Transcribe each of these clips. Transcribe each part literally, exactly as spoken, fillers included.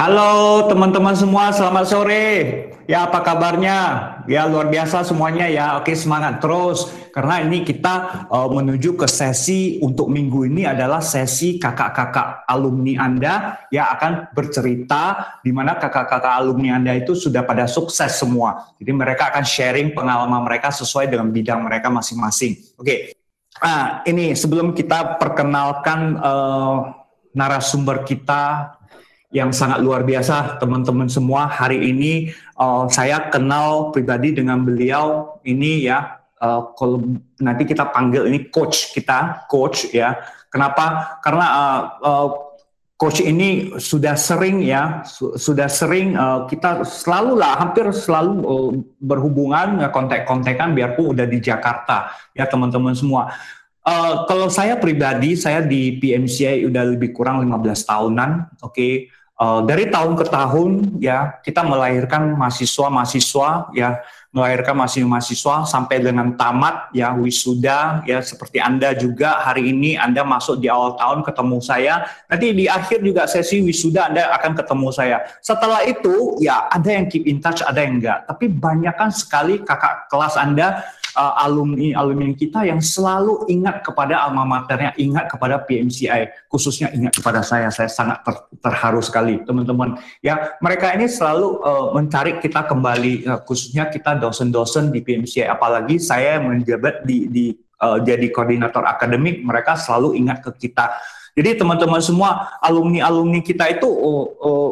Halo teman-teman semua, selamat sore. Ya, apa kabarnya? Ya, luar biasa semuanya ya. Oke, semangat terus. Karena ini kita uh, menuju ke sesi untuk minggu ini adalah sesi kakak-kakak alumni Anda yang akan bercerita di mana kakak-kakak alumni Anda itu sudah pada sukses semua. Jadi mereka akan sharing pengalaman mereka sesuai dengan bidang mereka masing-masing. Oke, nah ini sebelum kita perkenalkan uh, narasumber kita yang sangat luar biasa, teman-teman semua. Hari ini uh, saya kenal pribadi dengan beliau ini ya. Uh, kalau nanti kita panggil ini coach kita, coach ya. Kenapa? Karena uh, uh, coach ini sudah sering ya, su sudah sering uh, kita selalu lah, hampir selalu uh, berhubungan, ya, kontak-kontakan biarpun udah di Jakarta ya teman-teman semua. Uh, kalau saya pribadi, saya di P M C I udah lebih kurang lima belas tahunan, oke. Okay? Uh, dari tahun ke tahun ya kita melahirkan mahasiswa-mahasiswa ya, melahirkan mahasiswa-mahasiswa sampai dengan tamat ya, wisuda ya, seperti Anda juga hari ini Anda masuk di awal tahun ketemu saya, nanti di akhir juga sesi wisuda Anda akan ketemu saya. Setelah itu ya ada yang keep in touch, ada yang enggak, tapi banyakkan sekali kakak kelas Anda, uh, alumni alumni kita yang selalu ingat kepada alma maternya, ingat kepada P M C I, khususnya ingat kepada saya. Saya sangat ter, terharu sekali teman-teman ya. Mereka ini selalu uh, mencari kita kembali, uh, khususnya kita dosen-dosen di P M C I, apalagi saya menjabat di, di uh, jadi koordinator akademik, mereka selalu ingat ke kita. Jadi teman-teman semua, alumni-alumni kita itu uh, uh,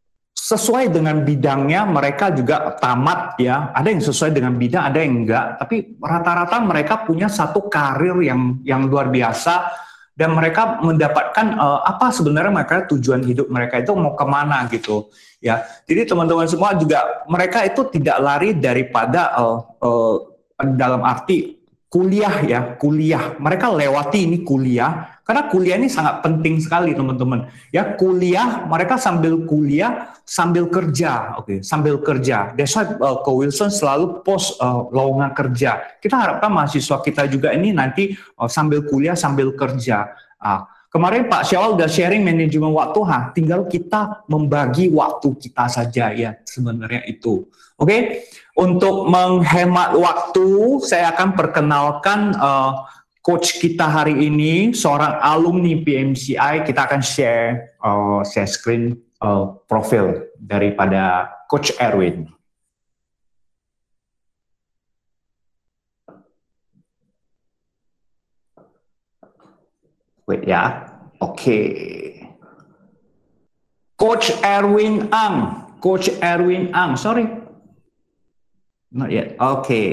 sesuai dengan bidangnya, mereka juga tamat ya. Ada yang sesuai dengan bidang, ada yang enggak. Tapi rata-rata mereka punya satu karir yang yang luar biasa, dan mereka mendapatkan uh, apa sebenarnya mereka tujuan hidup mereka itu mau kemana gitu ya. Jadi teman-teman semua juga mereka itu tidak lari daripada uh, uh, dalam arti kuliah ya, kuliah. Mereka lewati ini kuliah, karena kuliah ini sangat penting sekali teman-teman. Ya, kuliah, mereka sambil kuliah, sambil kerja, oke, okay, sambil kerja. That's why uh, Ko Wilson selalu post uh, lowongan kerja. Kita harapkan mahasiswa kita juga ini nanti uh, sambil kuliah, sambil kerja. Uh, kemarin Pak Syawal udah sharing manajemen waktu, ha, tinggal kita membagi waktu kita saja ya, sebenarnya itu. Oke, okay? Untuk menghemat waktu, saya akan perkenalkan uh, coach kita hari ini, seorang alumni P M C I. Kita akan share uh, share screen uh, profil daripada Coach Erwin. Wait ya, oke. Okay. Coach Erwin Ang, Coach Erwin Ang, sorry. Not yet. Oke. Okay.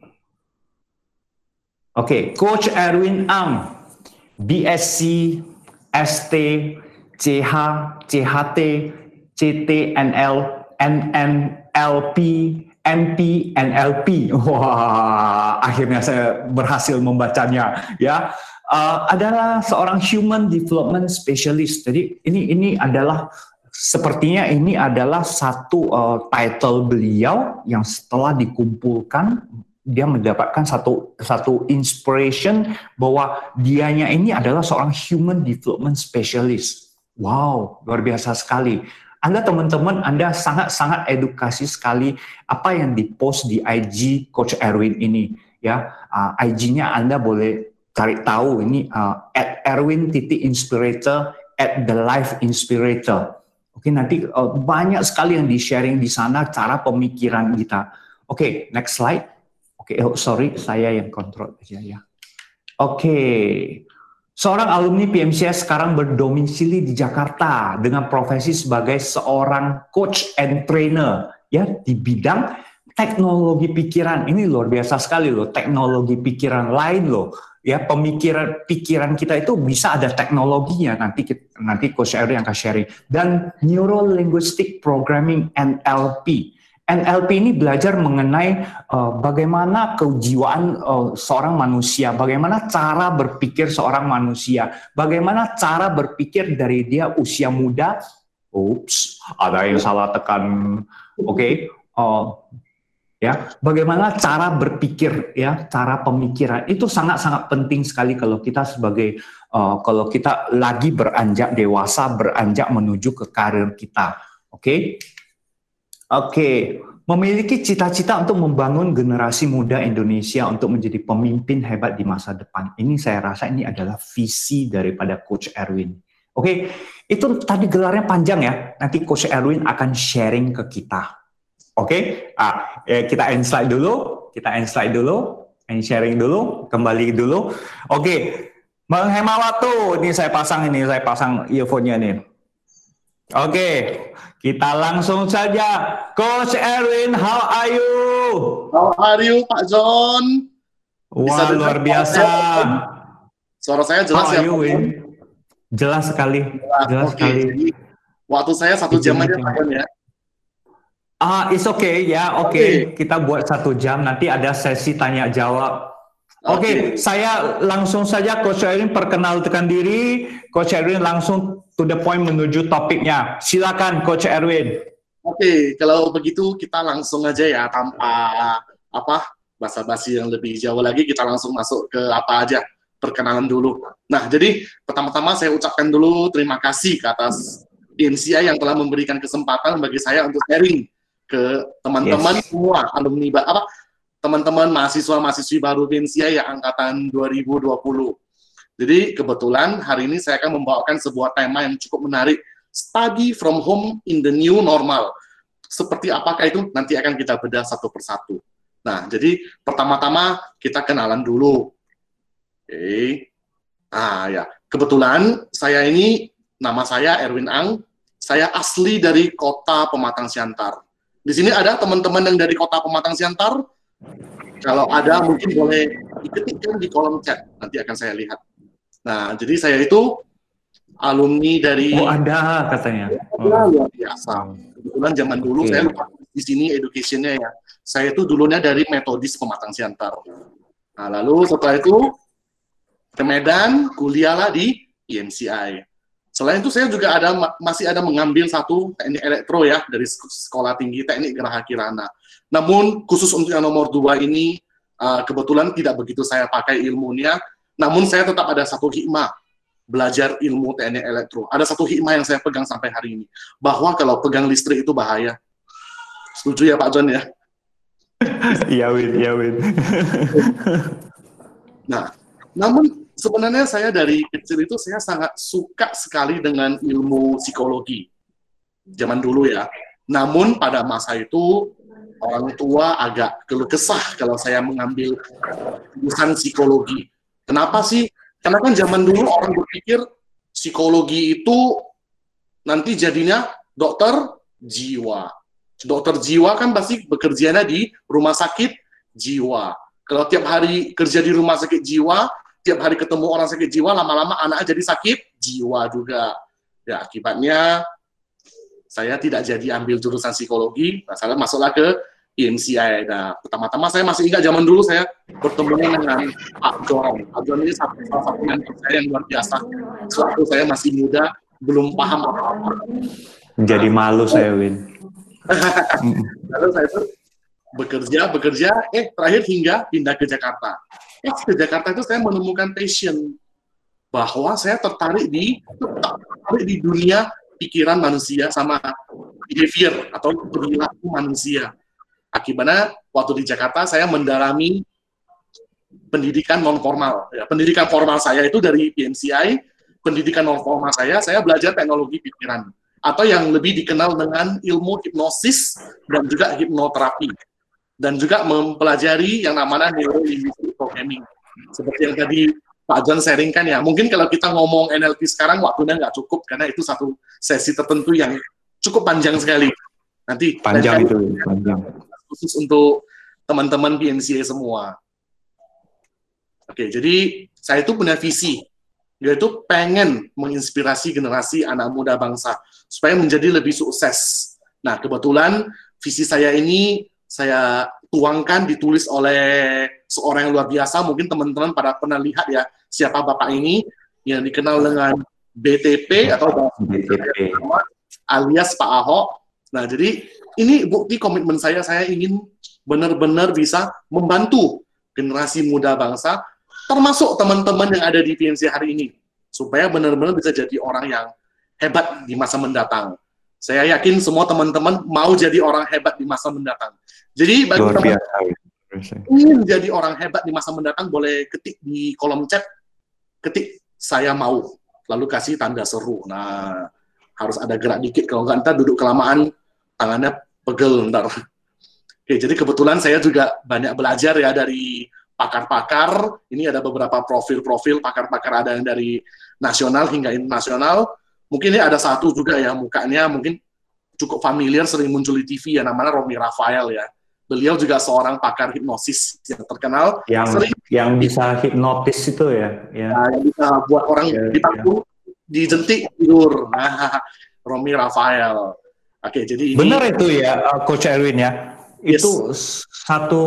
Oke, okay. Coach Erwin Ang, B S C, S T, C H, C H T, C T N L, N N L P, M P, N L P. Wah, akhirnya saya berhasil membacanya ya. Uh, adalah seorang human development specialist. Jadi ini ini adalah sepertinya ini adalah satu uh, title beliau yang setelah dikumpulkan dia mendapatkan satu satu inspiration bahwa dianya ini adalah seorang human development specialist. Wow, luar biasa sekali. Anda teman-teman, Anda sangat-sangat edukasi sekali apa yang dipost di I G Coach Erwin ini ya. Uh, I G-nya Anda boleh cari tahu ini uh, at Erwin titik inspirator, at the life inspirator. Oke, nanti uh, banyak sekali yang di-sharing di sana cara pemikiran kita. Oke, next slide. Oke, oh, sorry, saya yang kontrol aja ya. Oke, seorang alumni P M C I sekarang berdomisili di Jakarta dengan profesi sebagai seorang coach and trainer ya di bidang teknologi pikiran. Ini luar biasa sekali loh, teknologi pikiran lain loh. Ya, pemikiran pikiran kita itu bisa ada teknologinya, nanti nanti Coach Erwin akan sharing. Dan Neuro Linguistic Programming N L P. N L P ini belajar mengenai uh, bagaimana kejiwaan uh, seorang manusia, bagaimana cara berpikir seorang manusia, bagaimana cara berpikir dari dia usia muda. Ups, ada yang salah tekan. Oke, okay. uh, ya, bagaimana cara berpikir ya, cara pemikiran itu sangat-sangat penting sekali kalau kita sebagai uh, kalau kita lagi beranjak dewasa, beranjak menuju ke karir kita. Oke. Oke. Memiliki cita-cita untuk membangun generasi muda Indonesia untuk menjadi pemimpin hebat di masa depan. Ini saya rasa ini adalah visi daripada Coach Erwin. Oke, itu tadi gelarnya panjang ya. Nanti Coach Erwin akan sharing ke kita. Oke, ah, eh, kita end slide dulu, kita end slide dulu, end sharing dulu, kembali dulu. Oke, menghemat waktu. Ini saya pasang ini, saya pasang earphone-nya nih. Oke, kita langsung saja. Coach Erwin, how are you? How are you, Pak John? Wah, luar biasa. Suara saya jelas how ya, are you, Win? Jelas sekali, jelas, jelas okay. sekali. Jadi, waktu saya satu jam aja, Pak John ya. Ah, it's okay ya, oke. Okay. Okay. Kita buat satu jam. Nanti ada sesi tanya jawab. Oke, okay. okay, saya langsung saja Coach Erwin perkenalkan diri. Coach Erwin langsung to the point menuju topiknya. Silakan Coach Erwin. Oke, okay, kalau begitu kita langsung aja ya tanpa apa basa-basi yang lebih jauh lagi, kita langsung masuk ke apa aja perkenalan dulu. Nah, jadi pertama-tama saya ucapkan dulu terima kasih ke atas B M C I yang telah memberikan kesempatan bagi saya untuk sharing ke teman-teman yes. semua alumni apa teman-teman mahasiswa-mahasiswi baru B M C I yang angkatan dua ribu dua puluh. Jadi kebetulan hari ini saya akan membawakan sebuah tema yang cukup menarik, study from home in the new normal. Seperti apakah itu nanti akan kita bedah satu persatu. Nah, jadi pertama-tama kita kenalan dulu. Oke. Okay. Ah ya, kebetulan saya ini nama saya Erwin Ang. Saya asli dari Kota Pematang Siantar. Di sini ada teman-teman yang dari Kota Pematang Siantar. Kalau ada mungkin boleh diketikkan di kolom chat, nanti akan saya lihat. Nah, jadi saya itu alumni dari Oh, ada katanya. Oh. Luar biasa. Kebetulan zaman dulu okay. saya lupa di sini education-nya ya. Saya itu dulunya dari Metodis Pematang Siantar. Nah, lalu setelah itu ke Medan, kuliahlah di I M C I. Selain itu saya juga ada masih ada mengambil satu teknik elektro ya dari Sekolah Tinggi Teknik Geraha Kirana. Namun khusus untuk yang nomor dua ini uh, kebetulan tidak begitu saya pakai ilmunya. Namun saya tetap ada satu hikmah belajar ilmu teknik elektro. Ada satu hikmah yang saya pegang sampai hari ini, bahwa kalau pegang listrik itu bahaya. Setuju ya Pak John ya? Iya Win, iya Win. Nah, namun sebenarnya saya dari kecil itu saya sangat suka sekali dengan ilmu psikologi. Zaman dulu ya. Namun pada masa itu orang tua agak keluh kesah kalau saya mengambil jurusan psikologi. Kenapa sih? Karena kan zaman dulu orang berpikir psikologi itu nanti jadinya dokter jiwa. Dokter jiwa kan pasti bekerjanya di rumah sakit jiwa. Kalau tiap hari kerja di rumah sakit jiwa, tiap hari ketemu orang sakit jiwa, lama-lama anaknya jadi sakit jiwa juga. Ya, akibatnya saya tidak jadi ambil jurusan psikologi, nah, saya masuklah ke I M C I. Nah, pertama-tama saya masih ingat zaman dulu saya bertemu dengan Pak John. Pak John ini salah satu mentor saya yang luar biasa. Sewaktu saya masih muda, belum paham apa-apa. Jadi malu saya, Win. Lalu saya itu bekerja, bekerja, eh terakhir hingga pindah ke Jakarta. Eh, ke Jakarta itu saya menemukan passion bahwa saya tertarik di tertarik di dunia pikiran manusia sama behavior atau perilaku manusia. Akibatnya waktu di Jakarta saya mendalami pendidikan non formal. Ya, pendidikan formal saya itu dari B M C I, pendidikan non formal saya saya belajar teknologi pikiran atau yang lebih dikenal dengan ilmu hipnosis dan juga hipnoterapi. Dan juga mempelajari yang namanya neuro-linguistic programming. Seperti yang tadi Pak John sharingkan ya, mungkin kalau kita ngomong N L P sekarang waktunya nggak cukup, karena itu satu sesi tertentu yang cukup panjang sekali. Nanti panjang itu, panjang. Khusus untuk teman-teman B M C I semua. Oke, jadi saya itu punya visi, yaitu pengen menginspirasi generasi anak muda bangsa, supaya menjadi lebih sukses. Nah, kebetulan visi saya ini saya tuangkan, ditulis oleh seorang yang luar biasa. Mungkin teman-teman pada pernah lihat ya, siapa Bapak ini, yang dikenal dengan B T P atau B T P alias Pak Ahok. Nah, jadi ini bukti komitmen saya, saya ingin benar-benar bisa membantu generasi muda bangsa, termasuk teman-teman yang ada di P M C hari ini, supaya benar-benar bisa jadi orang yang hebat di masa mendatang. Saya yakin semua teman-teman mau jadi orang hebat di masa mendatang. Jadi bagi Luar teman biasa. ingin jadi orang hebat di masa mendatang, boleh ketik di kolom chat, ketik saya mau, lalu kasih tanda seru. Nah, harus ada gerak dikit, kalau nggak ntar duduk kelamaan, tangannya pegel ntar. Oke, jadi kebetulan saya juga banyak belajar ya dari pakar-pakar. Ini ada beberapa profil-profil pakar-pakar, ada yang dari nasional hingga internasional. Mungkin ini ada satu juga ya, mukanya mungkin cukup familiar, sering muncul di T V ya, namanya Romi Rafael ya. Beliau juga seorang pakar hipnosis yang terkenal. Yang sering, yang bisa hipnotis itu ya. ya. Nah, yang bisa buat orang Ya, ditakut, ya. dijentik, tidur. Nah, Romi Rafael. Oke, jadi ini... Benar itu ya, Coach Erwin ya. Yes. Itu satu...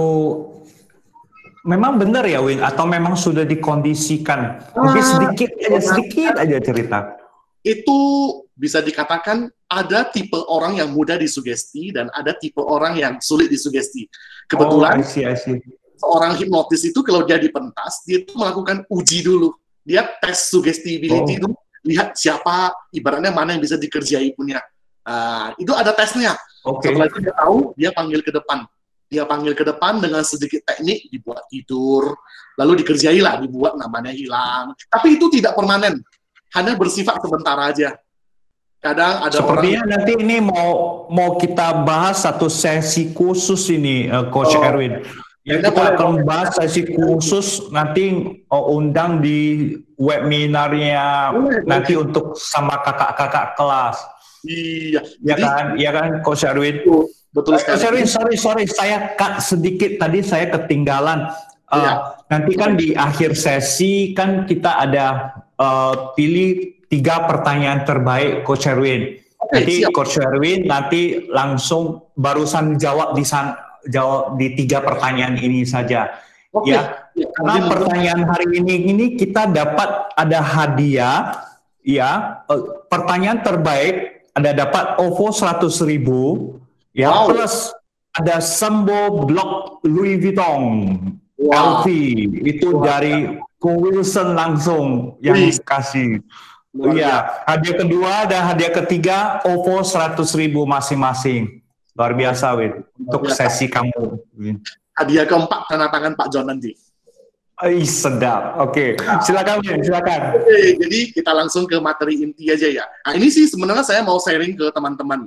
Memang benar ya, Win? Atau memang sudah dikondisikan? Mungkin sedikit aja, sedikit aja cerita. Itu bisa dikatakan ada tipe orang yang mudah disugesti dan ada tipe orang yang sulit disugesti. Kebetulan, oh, I see, I see. seorang hipnotis itu kalau dia dipentas, dia itu melakukan uji dulu. Dia tes suggestibility itu, oh. lihat siapa, ibaratnya mana yang bisa dikerjai punya. Uh, itu ada tesnya. Okay. Setelah itu dia tahu, dia panggil ke depan. Dia panggil ke depan dengan sedikit teknik, dibuat tidur, lalu dikerjailah, dibuat namanya hilang. Tapi itu tidak permanen, hanya bersifat sebentar aja. Kadang ada Sepertinya orang... nanti ini mau mau kita bahas satu sesi khusus ini, uh, Coach oh. Erwin. Yang kita akan bahas sesi khusus nanti oh, undang di webinarnya boleh, nanti boleh. Untuk sama kakak-kakak kelas. Iya, ya jadi, kan, iya kan, Coach Erwin. Betul sekali. Coach Erwin, sorry, sorry, saya cut sedikit tadi saya ketinggalan. Uh, iya. Nanti kan di akhir sesi kan kita ada uh, pilih tiga pertanyaan terbaik Coach Erwin. Okay, nanti siap. Coach Erwin nanti langsung barusan jawab di san, jawab di tiga pertanyaan ini saja. Okay. Ya. Ya. Karena pertanyaan hari ini ini kita dapat ada hadiah ya. Uh, pertanyaan terbaik ada dapat O V O seratus ribu ya wow. Plus ada Sambo Block Louis Vuitton wow. L V itu wow. Dari Ko Wilson langsung yang Please. Kasih. Iya, hadiah kedua dan hadiah ketiga O V O seratus ribu masing-masing. Luar biasa, Win. Untuk biasa. Sesi kamu, Win. Hadiah keempat tanda tangan Pak John nanti. Ih, sedap. Oke, okay. Silakan, Win. Silakan. Oke, okay, jadi kita langsung ke materi inti aja ya. Nah, ini sih sebenarnya saya mau sharing ke teman-teman.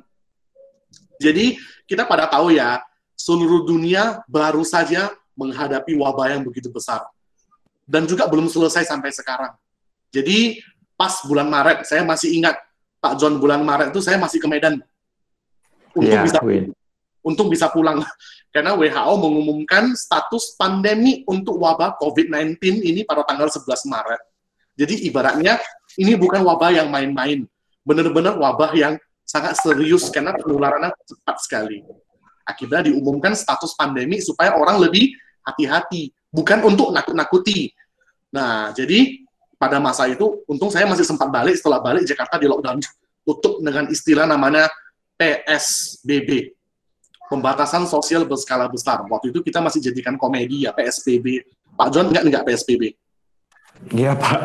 Jadi, kita pada tahu ya, seluruh dunia baru saja menghadapi wabah yang begitu besar. Dan juga belum selesai sampai sekarang. Jadi, pas bulan Maret, saya masih ingat Pak John bulan Maret itu saya masih ke Medan untuk yeah, bisa win. untuk bisa pulang karena W H O mengumumkan status pandemi untuk wabah covid sembilan belas ini pada tanggal sebelas Maret. Jadi ibaratnya ini bukan wabah yang main-main, benar-benar wabah yang sangat serius karena penularannya cepat sekali. Akibatnya diumumkan status pandemi supaya orang lebih hati-hati, bukan untuk nakut-nakuti. Nah, jadi pada masa itu, untung saya masih sempat balik, setelah balik Jakarta di lockdown, tutup dengan istilah namanya P S B B, pembatasan sosial berskala besar. Waktu itu kita masih jadikan komedi ya, P S B B. Pak John enggak enggak P S B B? Iya, Pak.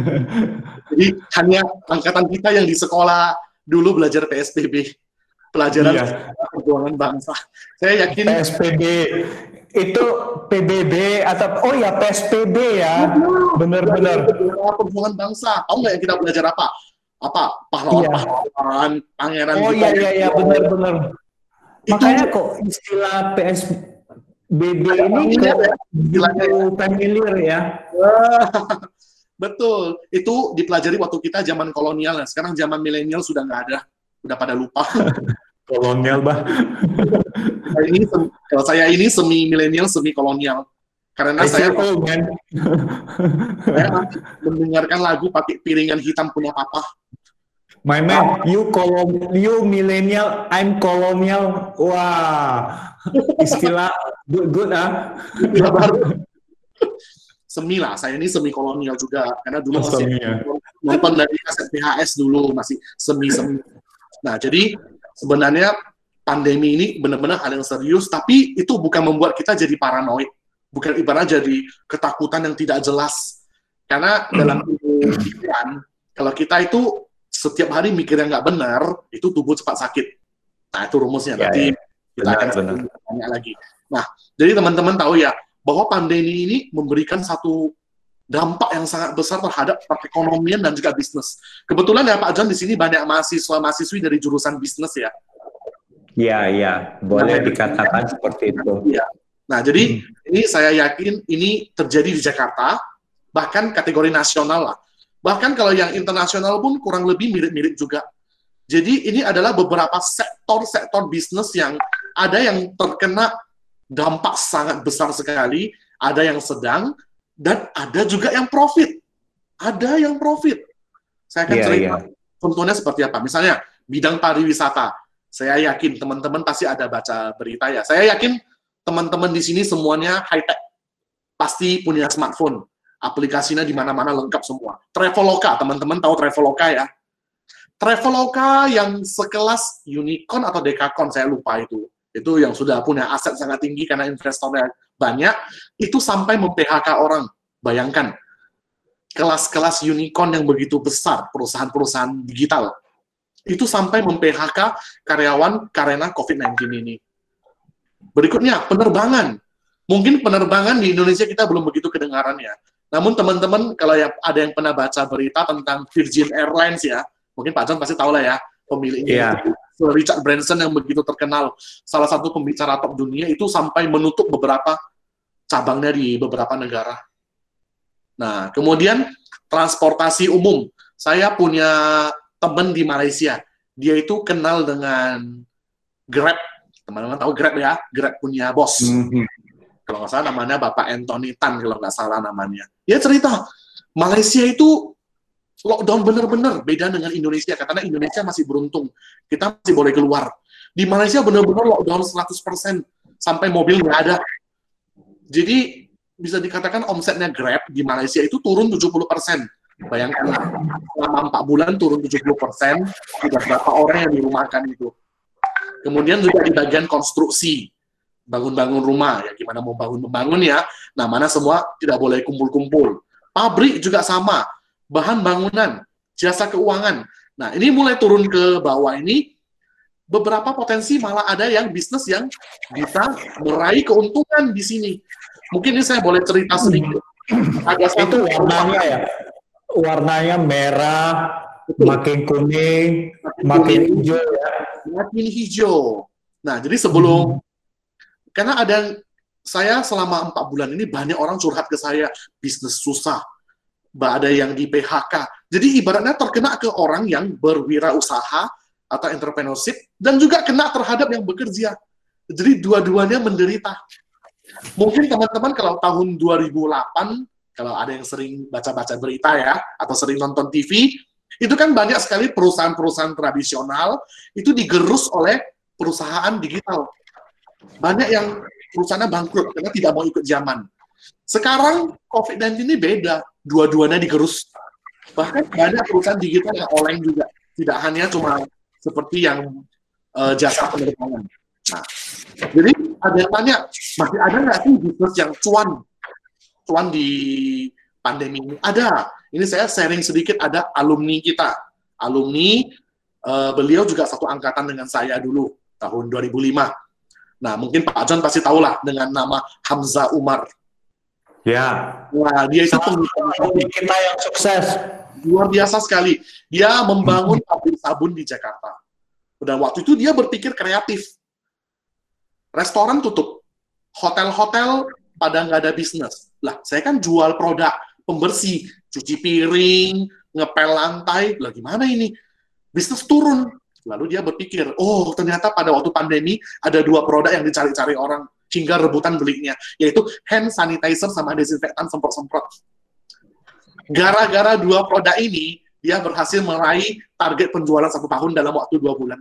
Jadi hanya angkatan kita yang di sekolah dulu belajar P S B B, pelajaran iya. Perjuangan bangsa. Saya yakin P S B B itu P B B atau oh ya P S P B ya, benar-benar perjuangan bangsa. Tahu nggak yang kita belajar apa? Apa pahlawan-pahlawan, iya. Pangeran. Oh iya iya iya benar-benar. Makanya kok istilah P S B B ini kok istilahnya familiar ya. Betul. Itu dipelajari waktu kita zaman kolonial. Sekarang zaman milenial sudah nggak ada, udah pada lupa. Kolonial, bah. Ini, kalau saya ini semi milenial, semi kolonial. Karena I saya, old, man. saya mendengarkan lagu pakai piringan hitam punya papa. My man, you kolon, you milenial, I'm kolonial. Wah, istilah good, good ah. Istilah baru. Semi lah, saya ini semi kolonial juga. Karena dulu masih ya. Nonton dari kaset V H S dulu, masih semi-semi. Nah, jadi sebenarnya pandemi ini benar-benar hal yang serius, tapi itu bukan membuat kita jadi paranoid, bukan ibarat jadi ketakutan yang tidak jelas. Karena dalam pikiran, kalau kita itu setiap hari mikir yang nggak benar, itu tubuh cepat sakit. Nah, itu rumusnya. Ya, Nanti ya. kita Benar, akan benar. tanya lagi. Nah, jadi teman-teman tahu ya, bahwa pandemi ini memberikan satu dampak yang sangat besar terhadap perekonomian dan juga bisnis. Kebetulan ya Pak John, di sini banyak mahasiswa-mahasiswi dari jurusan bisnis ya. Iya, iya. Boleh Nah, dikatakan seperti itu. Iya. Nah, jadi Hmm. ini saya yakin ini terjadi di Jakarta, bahkan kategori nasional lah. Bahkan kalau yang internasional pun kurang lebih mirip-mirip juga. Jadi ini adalah beberapa sektor-sektor bisnis yang ada yang terkena dampak sangat besar sekali, ada yang sedang, dan ada juga yang profit. Ada yang profit. Saya akan Iya, cerita iya. contohnya seperti apa. Misalnya, bidang pariwisata. Saya yakin teman-teman pasti ada baca berita ya. Saya yakin teman-teman di sini semuanya high-tech. Pasti punya smartphone. Aplikasinya di mana-mana lengkap semua. Traveloka, teman-teman tahu Traveloka ya? Traveloka yang sekelas Unicorn atau Dekakon, saya lupa itu. Itu yang sudah punya aset sangat tinggi karena investornya banyak, itu sampai mem-P H K orang. Bayangkan, kelas-kelas unicorn yang begitu besar, perusahaan-perusahaan digital, itu sampai mem-P H K karyawan karena covid sembilan belas ini. Berikutnya, penerbangan. Mungkin penerbangan di Indonesia kita belum begitu kedengaran ya. Namun teman-teman, kalau ya, ada yang pernah baca berita tentang Virgin Airlines ya, mungkin Pak John pasti tahu lah ya, pemiliknya. Iya. Richard Branson yang begitu terkenal, salah satu pembicara top dunia, itu sampai menutup beberapa cabangnya di beberapa negara. Nah, kemudian transportasi umum. Saya punya teman di Malaysia, dia itu kenal dengan Grab. Teman-teman tahu Grab ya? Grab punya bos. Mhm. Kalau nggak salah namanya Bapak Anthony Tan, kalau nggak salah namanya. Dia cerita, Malaysia itu lockdown benar-benar beda dengan Indonesia, karena Indonesia masih beruntung, kita masih boleh keluar. Di Malaysia benar-benar lockdown seratus persen, sampai mobil nggak ada. Jadi bisa dikatakan omsetnya Grab di Malaysia itu turun tujuh puluh persen. Bayangkan, selama empat bulan turun tujuh puluh persen, sudah berapa orang yang dirumahkan itu. Kemudian juga di bagian konstruksi, bangun-bangun rumah, ya gimana mau bangun-membangun ya, nah mana semua tidak boleh kumpul-kumpul. Pabrik juga sama, bahan bangunan, jasa keuangan. Nah, ini mulai turun ke bawah ini, beberapa potensi malah ada yang bisnis yang bisa meraih keuntungan di sini. Mungkin ini saya boleh cerita sedikit. Ada Itu satu warnanya ya, warnanya merah, Betul. makin kuning, Makin makin kuning. hijau ya. makin hijau. Nah, jadi sebelum, karena ada, saya selama empat bulan ini banyak orang curhat ke saya, bisnis susah, ada yang di P H K. Jadi ibaratnya terkena ke orang yang berwirausaha atau entrepreneurship, dan juga kena terhadap yang bekerja. Jadi dua-duanya menderita. Mungkin teman-teman kalau tahun dua ribu delapan, kalau ada yang sering baca-baca berita ya, atau sering nonton T V, itu kan banyak sekali perusahaan-perusahaan tradisional itu digerus oleh perusahaan digital. Banyak yang perusahaannya bangkrut karena tidak mau ikut zaman. Sekarang covid sembilan belas ini beda, dua-duanya digerus. Bahkan banyak perusahaan digital yang online juga, tidak hanya cuma seperti yang uh, jasa penerbangan. Nah, jadi ada yang tanya, masih ada nggak sih bisnis yang cuan, cuan di pandemi ini? Ada. Ini saya sharing sedikit, ada alumni kita. Alumni, uh, beliau juga satu angkatan dengan saya dulu, tahun dua ribu lima. Nah, mungkin Pak John pasti tahu lah dengan nama Hamzah Umar. Ya. Wah, dia itu pengikut kita yang sukses. Luar biasa sekali. Dia membangun pabrik sabun di Jakarta. Dan waktu itu dia berpikir kreatif. Restoran tutup. Hotel-hotel pada nggak ada bisnis. Lah, saya kan jual produk pembersih, cuci piring, ngepel lantai. Lah, gimana ini? Bisnis turun. Lalu dia berpikir, oh ternyata pada waktu pandemi ada dua produk yang dicari-cari orang hingga rebutan belinya, yaitu hand sanitizer sama desinfektan semprot-semprot. Gara-gara dua produk ini, dia berhasil meraih target penjualan satu tahun dalam waktu dua bulan.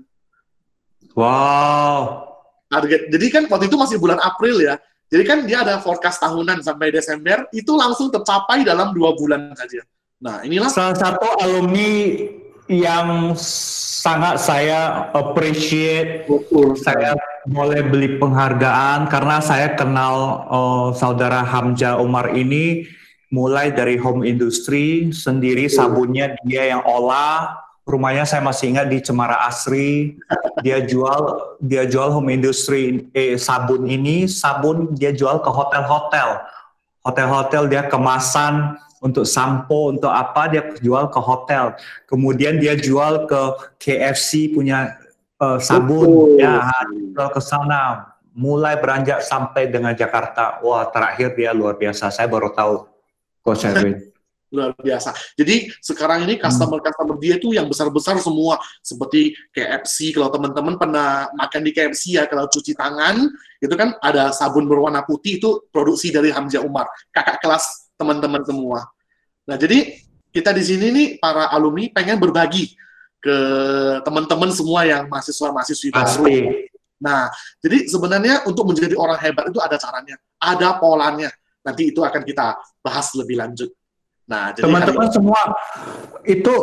Wow. Target. Jadi kan waktu itu masih bulan April ya. Jadi kan dia ada forecast tahunan sampai Desember, itu langsung tercapai dalam dua bulan saja. Nah, inilah salah satu alumni yang sangat saya appreciate. Betul. Saya boleh beli penghargaan karena saya kenal uh, saudara Hamzah Umar ini mulai dari home industry sendiri, sabunnya dia yang olah, rumahnya saya masih ingat di Cemara Asri. Dia jual dia jual home industry eh, sabun ini, sabun dia jual ke hotel-hotel. Hotel-hotel dia kemasan untuk sampo, untuk apa dia jual ke hotel. Kemudian dia jual ke K F C punya uh, sabun, Betul. ya jual ke sana. Mulai beranjak sampai dengan Jakarta. Wah, terakhir dia luar biasa. Saya baru tahu, Coach Erwin. Luar biasa. Jadi sekarang ini customer-customer dia tuh yang besar-besar semua, seperti K F C. Kalau teman-teman pernah makan di K F C ya, kalau cuci tangan itu kan ada sabun berwarna putih, itu produksi dari Hamzah Umar, kakak kelas teman-teman semua. Nah, jadi kita di sini nih para alumni pengen berbagi ke teman-teman semua yang mahasiswa-mahasiswi baru. Nah, jadi sebenarnya untuk menjadi orang hebat itu ada caranya, ada polanya. Nanti itu akan kita bahas lebih lanjut. Nah, teman-teman semua itu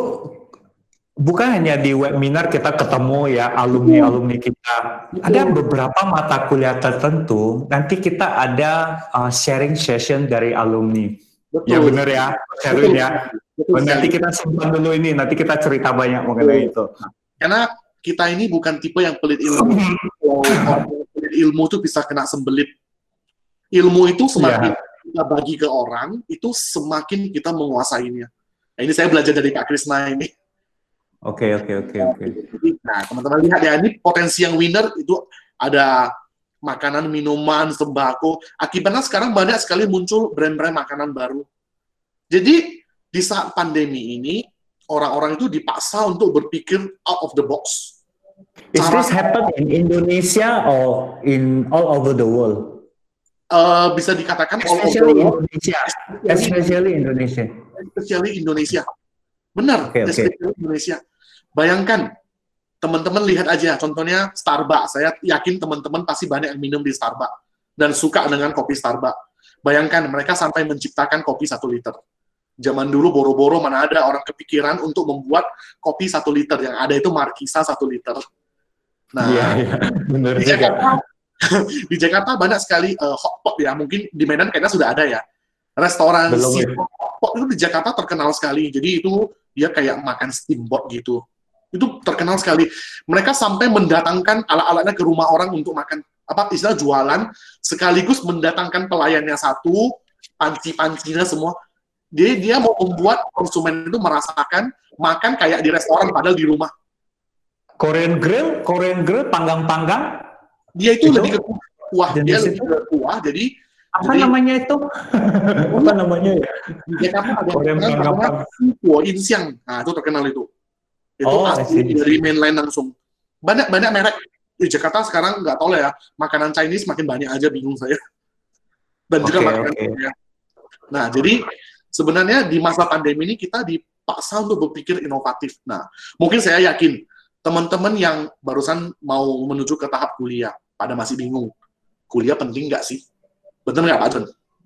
bukan hanya di webinar kita ketemu ya alumni-alumni kita. Ada beberapa mata kuliah tertentu. Nanti kita ada uh, sharing session dari alumni. Betul. Ya benar ya, sharing ya. Betul. Nanti kita simpan dulu ini. Nanti kita cerita banyak mengenai itu. Karena kita ini bukan tipe yang pelit ilmu. Kalau pelit ilmu itu bisa kena sembelit. Ilmu itu semakin ya. Kita bagi ke orang, itu semakin kita menguasainya. Nah, ini saya belajar dari Kak Krisna ini. Oke, oke, oke, oke. Nah, teman-teman lihat ya, ini potensi yang winner itu ada makanan, minuman, sembako. Akibatnya sekarang banyak sekali muncul brand-brand makanan baru. Jadi, di saat pandemi ini, orang-orang itu dipaksa untuk berpikir out of the box. Is this happen in Indonesia or in all over the world? Uh, bisa dikatakan especially all over Indonesia, especially Indonesia, especially Indonesia. Benar, okay, okay. Especially Indonesia. Bayangkan, teman-teman lihat aja, contohnya Starbucks. Saya yakin teman-teman pasti banyak yang minum di Starbucks dan suka dengan kopi Starbucks. Bayangkan, mereka sampai menciptakan kopi satu liter. Zaman dulu boro-boro mana ada orang kepikiran untuk membuat kopi satu liter, yang ada itu Markisa satu liter. Nah, iya, iya. Benar di Jakarta, di Jakarta banyak sekali uh, hotpot ya, mungkin di Medan kayaknya sudah ada ya. Restoran si hotpot itu di Jakarta terkenal sekali. Jadi itu dia kayak makan steamboat gitu. Itu terkenal sekali. Mereka sampai mendatangkan alat-alatnya ke rumah orang untuk makan, apa istilah jualan, sekaligus mendatangkan pelayannya satu, panci-pancinya semua. Dia dia mau membuat konsumen itu merasakan makan kayak di restoran padahal di rumah. Korean grill, Korean grill panggang-panggang. Dia itu, itu lebih ke kuah, dia lebih ke kuah. Jadi apa jadi, namanya itu? Apa namanya ya? Di Jakarta ada Korean panggang kuah insiang. Nah, itu terkenal itu. Itu oh, asli dari mainland langsung. Banyak-banyak merek di Jakarta sekarang nggak tahu lah ya. Makanan Chinese makin banyak aja, bingung saya. Dan juga okay, makanan okay. Korea. Nah, jadi sebenarnya di masa pandemi ini kita dipaksa untuk berpikir inovatif. Nah, mungkin saya yakin teman-teman yang barusan mau menuju ke tahap kuliah, pada masih bingung, kuliah penting nggak sih? Betul nggak, Pak John?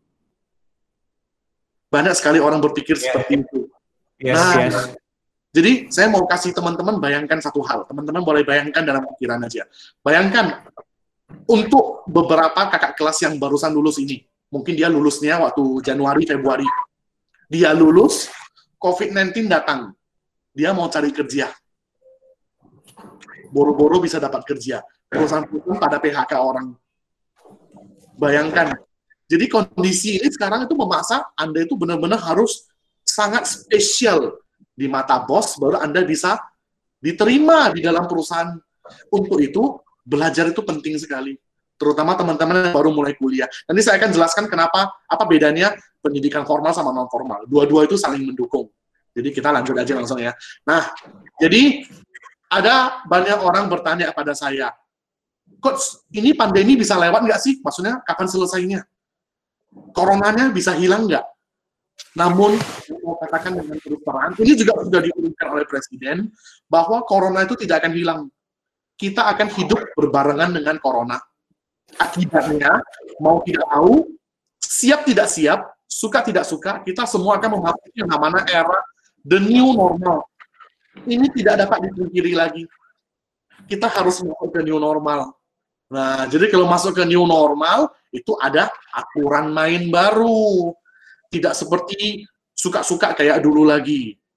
Banyak sekali orang berpikir yeah. seperti itu. Yes, nah, yes. Jadi, saya mau kasih teman-teman bayangkan satu hal. Teman-teman boleh bayangkan dalam pikiran aja. Bayangkan, untuk beberapa kakak kelas yang barusan lulus ini, mungkin dia lulusnya waktu Januari, Februari. Dia lulus, covid sembilan belas datang. Dia mau cari kerja. Boro-boro bisa dapat kerja. Perusahaan-perusahaan pada P H K orang. Bayangkan. Jadi kondisi ini sekarang itu memaksa Anda itu benar-benar harus sangat spesial di mata bos, baru Anda bisa diterima di dalam perusahaan. Untuk itu, belajar itu penting sekali. Terutama teman-teman yang baru mulai kuliah. Nanti saya akan jelaskan kenapa, apa bedanya pendidikan formal sama non-formal. Dua-dua itu saling mendukung. Jadi kita lanjut aja langsung ya. Nah, jadi ada banyak orang bertanya pada saya, Coach, ini pandemi bisa lewat nggak sih? Maksudnya, kapan selesainya? Coronanya bisa hilang nggak? Namun, mau katakan dengan terus terang, ini juga sudah diumumkan oleh Presiden, bahwa Corona itu tidak akan hilang. Kita akan hidup berbarengan dengan Corona. Akibatnya, mau tidak mau, siap tidak siap, suka tidak suka, kita semua akan memasuki yang namanya era the new normal. Ini tidak dapat dipungkiri lagi. Kita harus masuk ke new normal. Nah, jadi kalau masuk ke new normal, itu ada aturan main baru. Tidak seperti suka-suka kayak dulu lagi.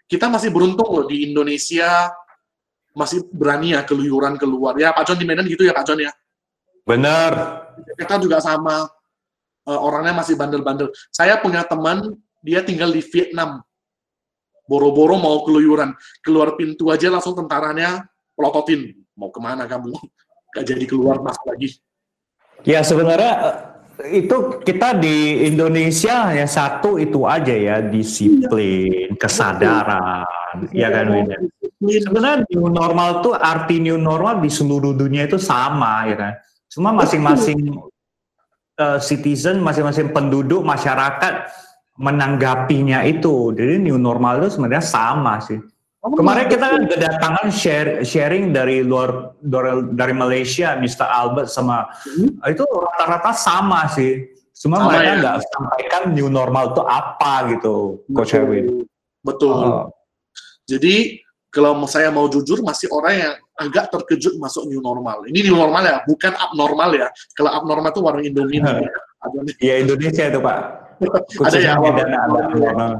kita masih beruntung loh di Indonesia masih berani ya keluyuran keluar. Ya Pak John di Medan gitu ya Pak John ya. Benar. Kita juga sama, uh, orangnya masih bandel-bandel. Saya punya teman, dia tinggal di Vietnam. Boro-boro mau keluyuran, keluar pintu aja langsung tentaranya pelototin. Mau kemana kamu? Gak jadi keluar masuk lagi. Ya sebenarnya eh, itu kita di Indonesia yang satu itu aja ya, disiplin, kesadaran, ya kan Win? Sebenarnya new normal tuh arti new normal di seluruh dunia itu sama ya kan. Cuma masing-masing uh, citizen, masing-masing penduduk masyarakat menanggapinya itu. Jadi new normal itu sebenarnya sama sih. Kemarin kita kan kedatangan share, sharing dari luar dari, dari Malaysia, mister Albert sama hmm? itu rata-rata sama sih. Cuma sama mereka nggak ya? Sampaikan new normal itu apa gitu, Coach Erwin. Betul. Uh. Jadi kalau saya mau jujur masih orang yang agak terkejut masuk new normal. Ini new normal ya, bukan abnormal ya. Kalau abnormal itu warung Indomie. Iya Indonesia itu Pak. Ada ya warung abnormal.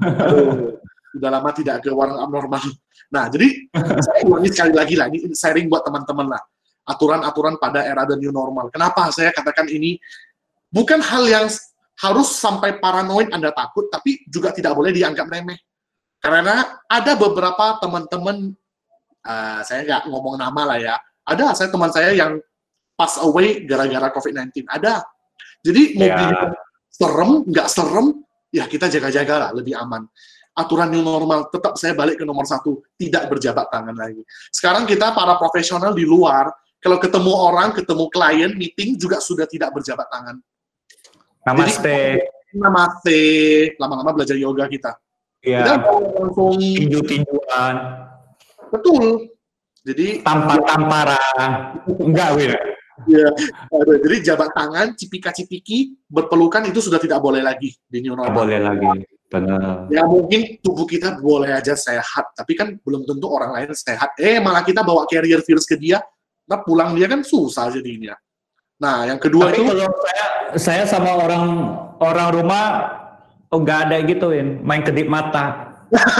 Udah lama tidak ke warung abnormal. Nah, jadi saya ulangi sekali lagi lagi sharing buat teman-teman lah. Aturan-aturan pada era the new normal. Kenapa saya katakan ini bukan hal yang harus sampai paranoid Anda takut, tapi juga tidak boleh dianggap remeh. Karena ada beberapa teman-teman, uh, saya nggak ngomong nama lah ya, ada saya teman saya yang pass away gara-gara covid sembilan belas. Ada. Jadi mau yeah. serem, nggak serem, ya kita jaga-jaga lah, lebih aman. Aturan new normal, tetap saya balik ke nomor satu, tidak berjabat tangan lagi. Sekarang kita para profesional di luar, kalau ketemu orang, ketemu klien, meeting juga sudah tidak berjabat tangan. Namaste. Jadi, namaste. Lama-lama belajar yoga kita. Iya. Langsung tinju-tinjuan. Betul. Jadi tampar-tamparan. Enggak, Win. Ya, jadi jabat tangan, cipika-cipiki, berpelukan itu sudah tidak boleh lagi di new normal. Boleh lagi. Benar. Ya mungkin tubuh kita boleh aja sehat, tapi kan belum tentu orang lain sehat. Eh malah kita bawa carrier virus ke dia, nah pulang dia kan susah jadinya. Nah yang kedua tapi itu. Kalau saya, saya sama orang orang rumah oh nggak ada gituin, main kedip mata.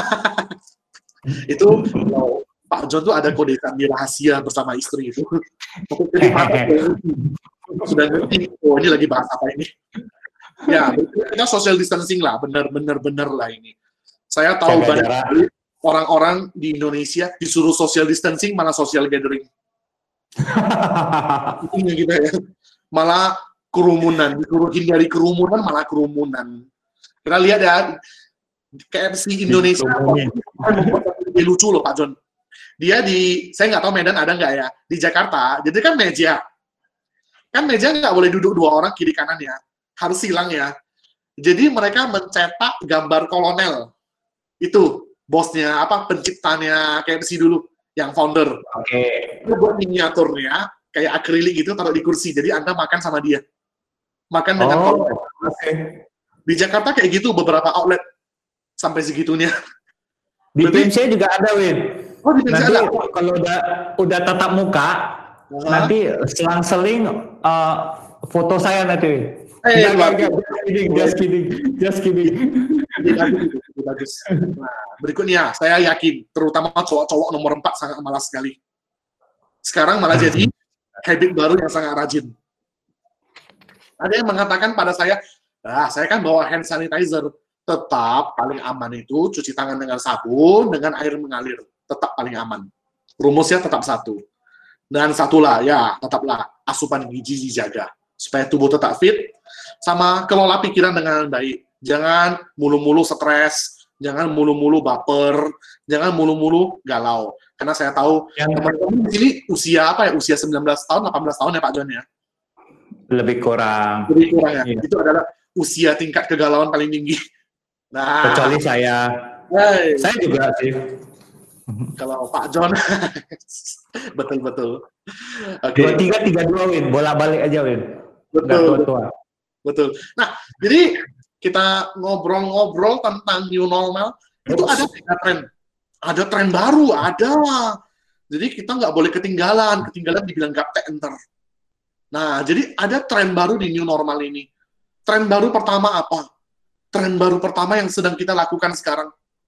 Itu no, Pak John tuh ada kode sandi rahasia bersama istri itu. Kedip mata sudah ngerti. Oh ini lagi bahas apa ini? Ya, kita social distancing lah, benar-benar benar lah ini. Saya tahu banyak orang-orang di Indonesia disuruh social distancing malah social gathering. Ini kita ya, malah kerumunan, disuruh hindari kerumunan malah kerumunan. Kita lihat ya, K F C Indonesia dia lucu loh Pak John. Dia di, saya nggak tahu Medan ada nggak ya, di Jakarta, jadi kan meja. Kan meja nggak boleh duduk dua orang kiri kanan ya, harus silang ya. Jadi mereka mencetak gambar kolonel. Itu bosnya, apa penciptanya K F C dulu, yang founder. Oke. Okay. Itu buat miniaturnya, kayak akrilik gitu, taruh di kursi. Jadi Anda makan sama dia. Makan dengan oh, kolonel. Oke. Okay. Di Jakarta kayak gitu, beberapa outlet. Sampai segitunya. Di P M C juga ada, Win. Oh, di P M C nanti ada. Kalau udah udah tatap muka, uh-huh. nanti selang-seling uh, foto saya nanti. Eh, hey, enggak, enggak, just kidding, just kidding, just kidding. Bagus. Nah, berikutnya, saya yakin, terutama cowok-cowok nomor empat sangat malas sekali. Sekarang malah jadi habit baru yang sangat rajin. Ada yang mengatakan pada saya, ah, saya kan bawa hand sanitizer. Tetap paling aman itu cuci tangan dengan sabun, dengan air mengalir. Tetap paling aman. Rumusnya tetap satu. Dan satulah, ya, tetaplah asupan gizi dijaga. Supaya tubuh tetap fit, sama kelola pikiran dengan baik. Jangan mulu-mulu stres, jangan mulu-mulu baper, jangan mulu-mulu galau. Karena saya tahu teman-teman di sini usia apa ya? Usia sembilan belas tahun, delapan belas tahun ya Pak John ya? Lebih kurang. Lebih kurang ya. Iya. Itu adalah usia tingkat kegalauan paling tinggi. Nah, kecuali saya. Hey. Saya juga sih. Kalau Pak John, betul-betul. Okay. Dua tiga tiga dua Win, bola balik aja Win. Betul, tua-tua. Betul. Nah, jadi kita ngobrol-ngobrol tentang new normal, itu ada tren. Ada tren baru, ada. Jadi kita nggak boleh ketinggalan, ketinggalan dibilang gaptek enter. Nah, jadi ada tren baru di new normal ini. Tren baru pertama apa? Tren baru pertama yang sedang kita lakukan sekarang.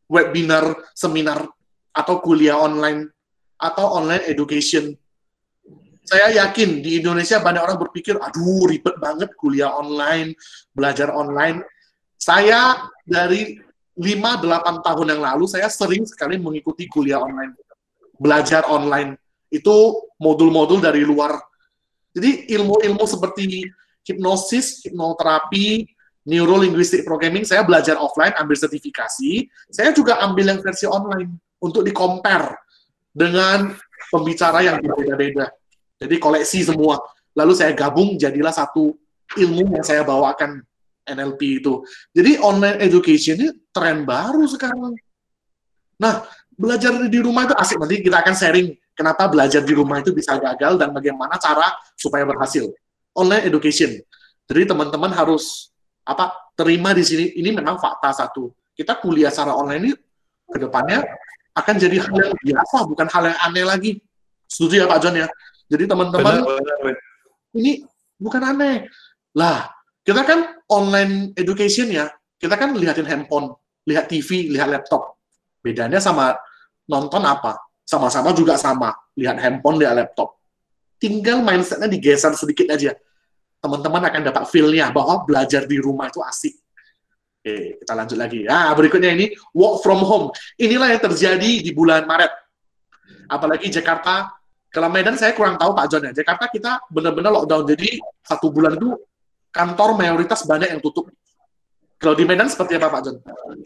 webinar, seminar, atau kuliah online, atau online education. Saya yakin di Indonesia banyak orang berpikir, aduh ribet banget kuliah online, belajar online. Saya dari lima delapan tahun yang lalu, saya sering sekali mengikuti kuliah online, belajar online. Itu modul-modul dari luar. Jadi ilmu-ilmu seperti hipnosis, hipnoterapi, neuro-linguistic programming, saya belajar offline, ambil sertifikasi. Saya juga ambil yang versi online untuk di-compare dengan pembicara yang berbeda-beda. Jadi koleksi semua. Lalu saya gabung, jadilah satu ilmu yang saya bawakan, N L P itu. Jadi online education ini tren baru sekarang. Nah, belajar di rumah itu asik. Nanti kita akan sharing kenapa belajar di rumah itu bisa gagal dan bagaimana cara supaya berhasil. Online education. Jadi teman-teman harus apa terima di sini, ini memang fakta satu. Kita kuliah secara online ini ke depannya akan jadi hal yang biasa, bukan hal yang aneh lagi. Setuju ya Pak John ya? Jadi teman-teman, ini bukan aneh. Lah, kita kan online education ya, kita kan lihatin handphone, lihat T V, lihat laptop. Bedanya sama nonton apa? Sama-sama juga sama, lihat handphone, lihat laptop. Tinggal mindset-nya digeser sedikit aja. Teman-teman akan dapat feel-nya bahwa belajar di rumah itu asik. Oke, kita lanjut lagi. Nah, berikutnya ini, work from home. Inilah yang terjadi di bulan Maret. Apalagi Jakarta. Kalau Medan saya kurang tahu Pak John ya. Jakarta kita benar-benar lockdown. Jadi satu bulan itu kantor mayoritas banyak yang tutup. Kalau di Medan seperti apa Pak John?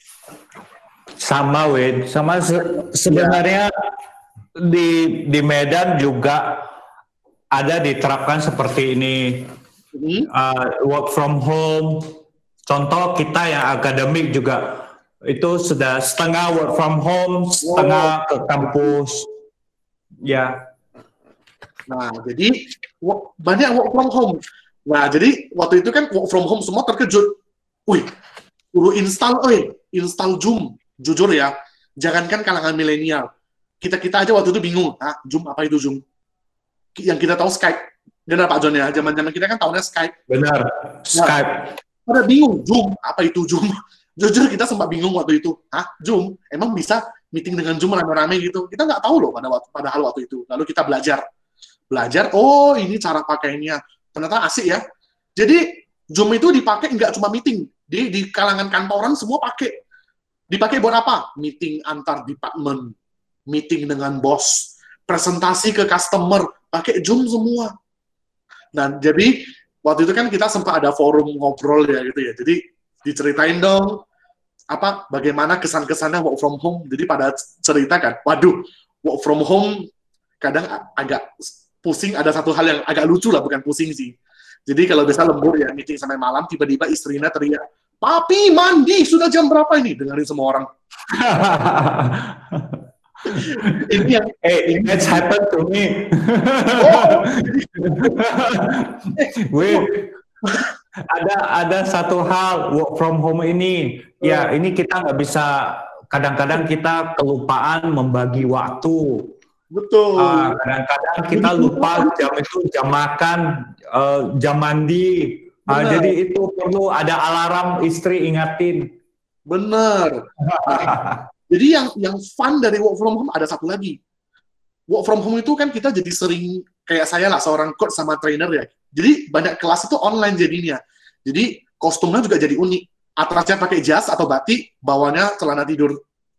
Sama Win, sama se sebenarnya ya. di di Medan juga ada diterapkan seperti ini. Hmm? Uh, work from home. Contoh kita yang akademik juga itu sudah setengah work from home, setengah wow. ke kampus. Ya. Nah, jadi work, banyak work from home. Nah, jadi waktu itu kan work from home semua terkejut. Wih, suruh install, oi, install Zoom. Jujur ya, jangankan kalangan milenial. Kita-kita aja waktu itu bingung, ah, Zoom apa itu Zoom? Yang kita tahu Skype. Benar Pak John ya, zaman-zaman kita kan tahunya Skype. Benar, Skype. Nah, pada bingung, Zoom, apa itu Zoom? Jujur kita sempat bingung waktu itu. Hah, Zoom? Emang bisa meeting dengan Zoom rame-rame gitu? Kita nggak tahu loh pada waktu, padahal waktu itu. Lalu kita belajar. Belajar, oh ini cara pakainya. Ternyata asik ya. Jadi Zoom itu dipakai nggak cuma meeting. Di, di kalangan kantoran semua pakai. Dipakai buat apa? Meeting antar departemen. Meeting dengan bos. Presentasi ke customer. Pakai Zoom semua. Nah, jadi waktu itu kan kita sempat ada forum ngobrol ya gitu ya. Jadi diceritain dong apa bagaimana kesan-kesannya work from home. Jadi pada cerita kan, waduh, work from home kadang agak pusing, ada satu hal yang agak lucu lah, bukan pusing sih. Jadi kalau bisa lembur ya, meeting sampai malam, tiba-tiba istrinya teriak, "Papi, mandi, sudah jam berapa ini?" Dengerin semua orang. Ini yang, hey, that's happened to me. Oh. Wait, ada ada satu hal work from home ini, ya ini kita nggak bisa, kadang-kadang kita kelupaan membagi waktu. Betul. Uh, kadang-kadang kita lupa jam itu jam makan, uh, jam mandi. Uh, jadi itu perlu ada alarm istri ingatin. Bener. Jadi yang yang fun dari work from home ada satu lagi. Work from home itu kan kita jadi sering, kayak saya lah seorang coach sama trainer ya. Jadi banyak kelas itu online jadinya. Jadi kostumnya juga jadi unik. Atasnya pakai jas atau batik, bawahnya celana tidur.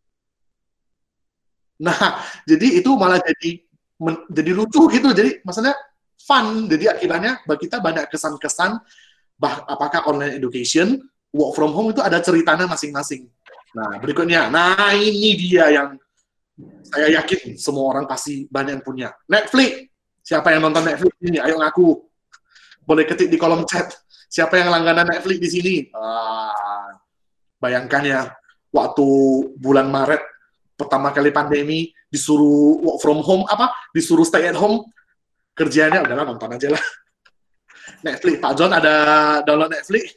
Nah, jadi itu malah jadi men, jadi lucu gitu. Jadi maksudnya fun. Jadi akhirnya bagi kita banyak kesan-kesan, bah, apakah online education, work from home itu ada ceritanya masing-masing. Nah, berikutnya. Nah, ini dia yang saya yakin semua orang pasti banyak yang punya. Netflix. Siapa yang nonton Netflix ini? Ayo ngaku. Boleh ketik di kolom chat. Siapa yang langganan Netflix di sini? Ah, bayangkan ya, waktu bulan Maret, pertama kali pandemi, disuruh work from home, apa? Disuruh stay at home, kerjanya udahlah nonton aja lah. Netflix. Pak John ada download Netflix?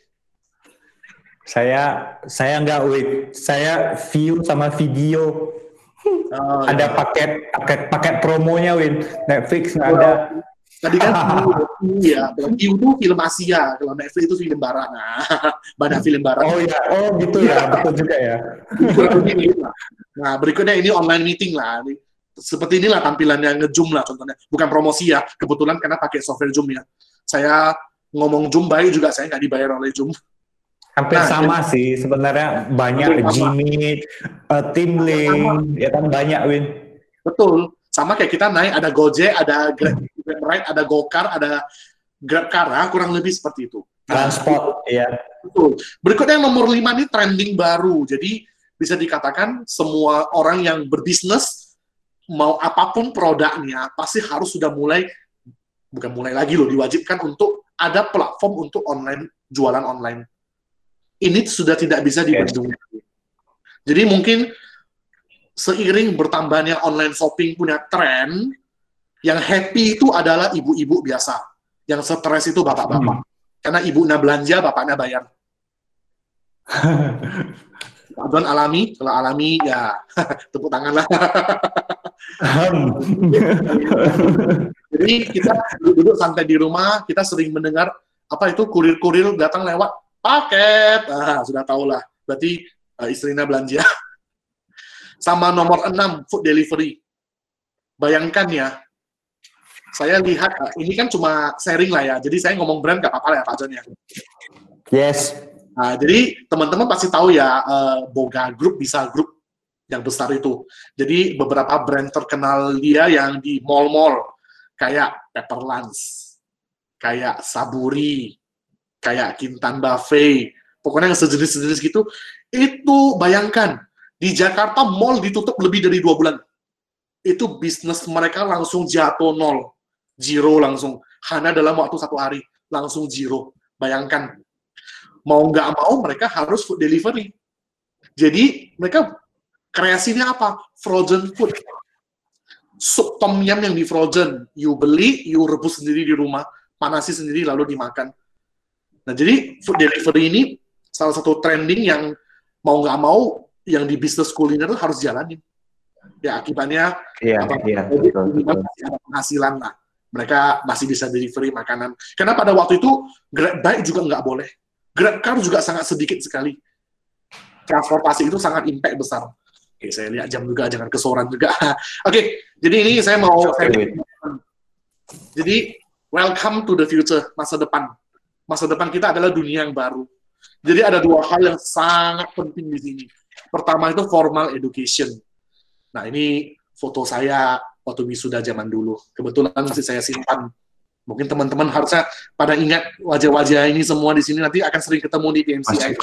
Saya saya nggak wait, saya view sama video. Oh, ada ya. paket paket paket promonya Win, Netflix nggak ada. Tadi kan ya, kalau Q itu film Asia, kalau Netflix itu film Barat. Nah, banyak film Barat. Oh ya, oh gitu ya, betul juga ya. Nah, berikutnya ini online meeting lah. Seperti inilah tampilannya nge-Zoom lah contohnya. Bukan promosi ya, kebetulan karena pakai software Zoom ya. Saya ngomong Zoom baik juga, saya nggak dibayar oleh Zoom. Hampir nah, sama jadi, sih, sebenarnya banyak Gmeet, uh, Teamlink, ya kan banyak, Win. Betul. Sama kayak kita naik, ada Gojek, ada GrabRide, ada GoCar, ada GrabCar, nah, kurang lebih seperti itu. Transport, nah, ya. Betul. Berikutnya yang nomor lima ini trending baru. Jadi bisa dikatakan semua orang yang berbisnis, mau apapun produknya, pasti harus sudah mulai, bukan mulai lagi loh, diwajibkan untuk ada platform untuk online, jualan online. Ini sudah tidak bisa dibendung. Yes. Jadi mungkin seiring bertambahnya online shopping punya tren, yang happy itu adalah ibu-ibu biasa. Yang stres itu bapak-bapak. Hmm. Karena ibunya belanja, bapaknya bayar. Pak John alami, kalau alami ya tepuk tangan lah. Jadi kita duduk santai di rumah, kita sering mendengar apa itu kurir-kurir datang lewat paket. Ah, sudah tahu lah. Berarti uh, istrinya belanja. Sama nomor enam, food delivery. Bayangkan ya, saya lihat, ini kan cuma sharing lah ya, jadi saya ngomong brand gak apa-apa ya Pak John ya. Yes. Nah, jadi teman-teman pasti tahu ya, uh, Boga Group, Bisa Group yang besar itu. Jadi beberapa brand terkenal dia yang di mall-mall, kayak Pepper Lunch, kayak Saburi, kayak Kintan Buffet, pokoknya yang sejenis-sejenis gitu, itu bayangkan, di Jakarta mall ditutup lebih dari dua bulan. Itu bisnis mereka langsung jatuh nol. Zero langsung. Hanya dalam waktu satu hari. Langsung zero. Bayangkan. Mau nggak mau mereka harus food delivery. Jadi mereka kreasinya apa? Frozen food. Sup tom yum yang di frozen. You beli, you rebus sendiri di rumah. Panasi sendiri lalu dimakan. Nah jadi food delivery ini salah satu trending yang mau nggak mau yang di bisnis kuliner itu harus jalanin. Ya akibatnya iya, apa, iya, betul, betul. masih ada penghasilan lah. Mereka masih bisa delivery makanan. Karena pada waktu itu GrabBike juga nggak boleh. GrabCar juga sangat sedikit sekali. Transportasi itu sangat impact besar. Oke, saya lihat jam juga, jangan kesoran juga. Oke, jadi ini saya mau okay, jadi welcome to the future, masa depan. Masa depan kita adalah dunia yang baru. Jadi ada dua hal yang sangat penting di sini. Pertama itu formal education. Nah, ini foto saya waktu wisuda zaman dulu. Kebetulan masih saya simpan. Mungkin teman-teman harusnya pada ingat wajah-wajah ini semua di sini, nanti akan sering ketemu di P M C I.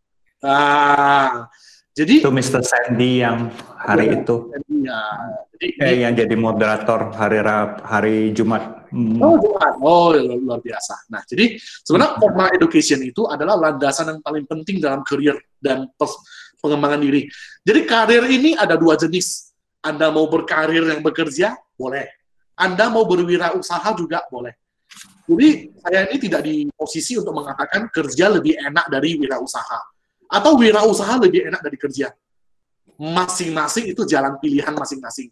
Ah, jadi itu mister Sandy yang hari ya, itu. Ya, jadi, eh, yang jadi moderator hari Rab, hari Jumat. Hmm. Oh, Jumat. Oh, luar biasa. Nah, jadi sebenarnya formal education itu adalah landasan yang paling penting dalam karir dan pengembangan diri. Jadi karir ini ada dua jenis. Anda mau berkarir yang bekerja, boleh. Anda mau berwirausaha juga boleh. Jadi saya ini tidak di posisi untuk mengatakan kerja lebih enak dari wirausaha. Atau wirausaha lebih enak dari kerja. Masing-masing itu jalan pilihan masing-masing.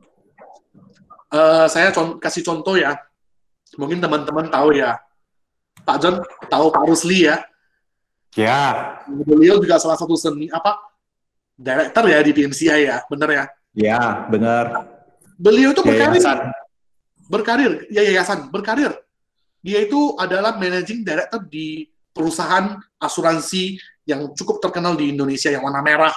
Uh, saya con- kasih contoh ya. Mungkin teman-teman tahu ya. Pak John tahu Pak Rusli ya. Ya. Beliau juga salah satu seni apa director ya di P M C I ya, benar ya? Ya, benar. Beliau itu berkarir, yayasan. berkarir, ya yayasan, berkarir. Dia itu adalah managing director di perusahaan asuransi yang cukup terkenal di Indonesia yang warna merah.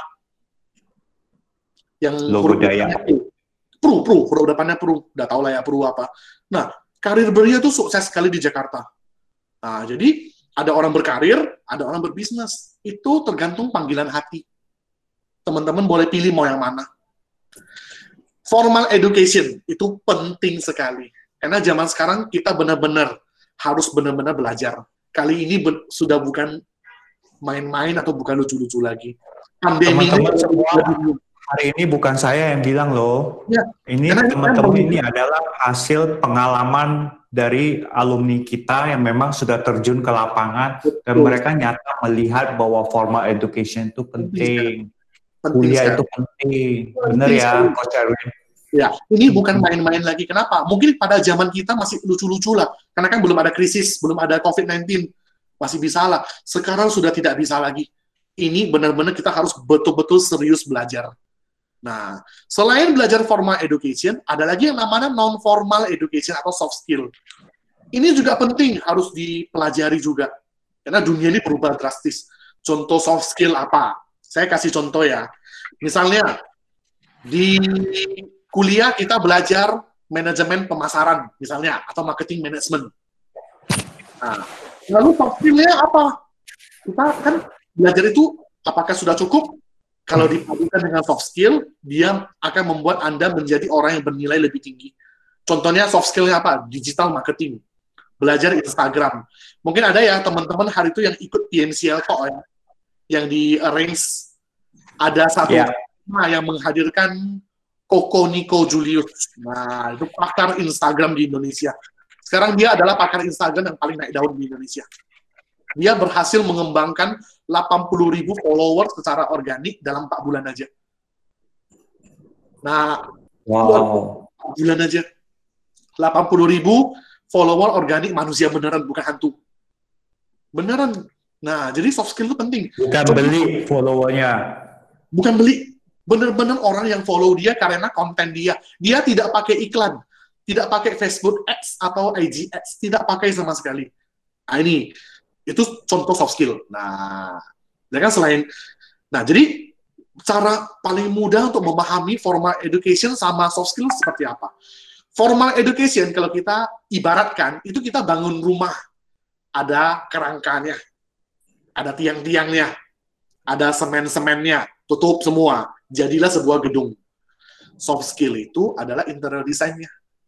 Yang logo Daya. Pru, Pru, huruf depannya Pru, udah tau lah ya Pru apa. Nah, karir beliau itu sukses sekali di Jakarta. Nah, jadi ada orang berkarir, ada orang berbisnis. Itu tergantung panggilan hati. Teman-teman boleh pilih mau yang mana. Formal education itu penting sekali. Karena zaman sekarang kita benar-benar harus benar-benar belajar. Kali ini be- sudah bukan main-main atau bukan lucu-lucu lagi. Pandemi teman-teman ini semua, hari ini bukan saya yang bilang loh. Ya, ini teman-teman ini adalah hasil pengalaman dari alumni kita yang memang sudah terjun ke lapangan. Betul. Dan mereka nyata melihat bahwa formal education itu penting. Penting. Kuliah itu penting. Benar ya, Coach Erwin? Ya, ini bukan main-main lagi. Kenapa? Mungkin pada zaman kita masih lucu-lucu lah. Karena kan belum ada krisis, belum ada covid sembilan belas. Masih bisa lah. Sekarang sudah tidak bisa lagi. Ini benar-benar kita harus betul-betul serius belajar. Nah, selain belajar formal education, ada lagi yang namanya non-formal education atau soft skill. Ini juga penting, harus dipelajari juga. Karena dunia ini berubah drastis. Contoh soft skill apa? Saya kasih contoh ya. Misalnya, di kuliah kita belajar manajemen pemasaran, misalnya, atau marketing management. Nah, lalu soft skill-nya apa? Kita kan belajar itu apakah sudah cukup? Kalau dipadukan dengan soft skill, dia akan membuat Anda menjadi orang yang bernilai lebih tinggi. Contohnya soft skill-nya apa? Digital marketing. Belajar Instagram. Mungkin ada ya teman-teman hari itu yang ikut P M C L Talk ya, yang di-arrange. Ada satu Yeah. tema yang menghadirkan Koko Nico Julius. Nah, itu pakar Instagram di Indonesia. Sekarang dia adalah pakar Instagram yang paling naik daun di Indonesia. Dia berhasil mengembangkan delapan puluh ribu followers secara organik dalam empat bulan aja. Nah, Wow. empat bulan aja. delapan puluh ribu follower organik manusia beneran, bukan hantu. Beneran. Nah, jadi soft skill itu penting. Bukan Coba- beli followernya. Bukan beli. Bener-bener orang yang follow dia karena konten dia. Dia tidak pakai iklan. Tidak pakai Facebook Ads atau I G Ads. Tidak pakai sama sekali. Nah, ini. Itu contoh soft skill. Nah, ya kan selain... Nah, jadi cara paling mudah untuk memahami formal education sama soft skill seperti apa? Formal education, kalau kita ibaratkan, itu kita bangun rumah. Ada kerangkanya. Ada tiang-tiangnya. Ada semen-semennya. Tutup semua. Jadilah sebuah gedung. Soft skill itu adalah interior design-nya.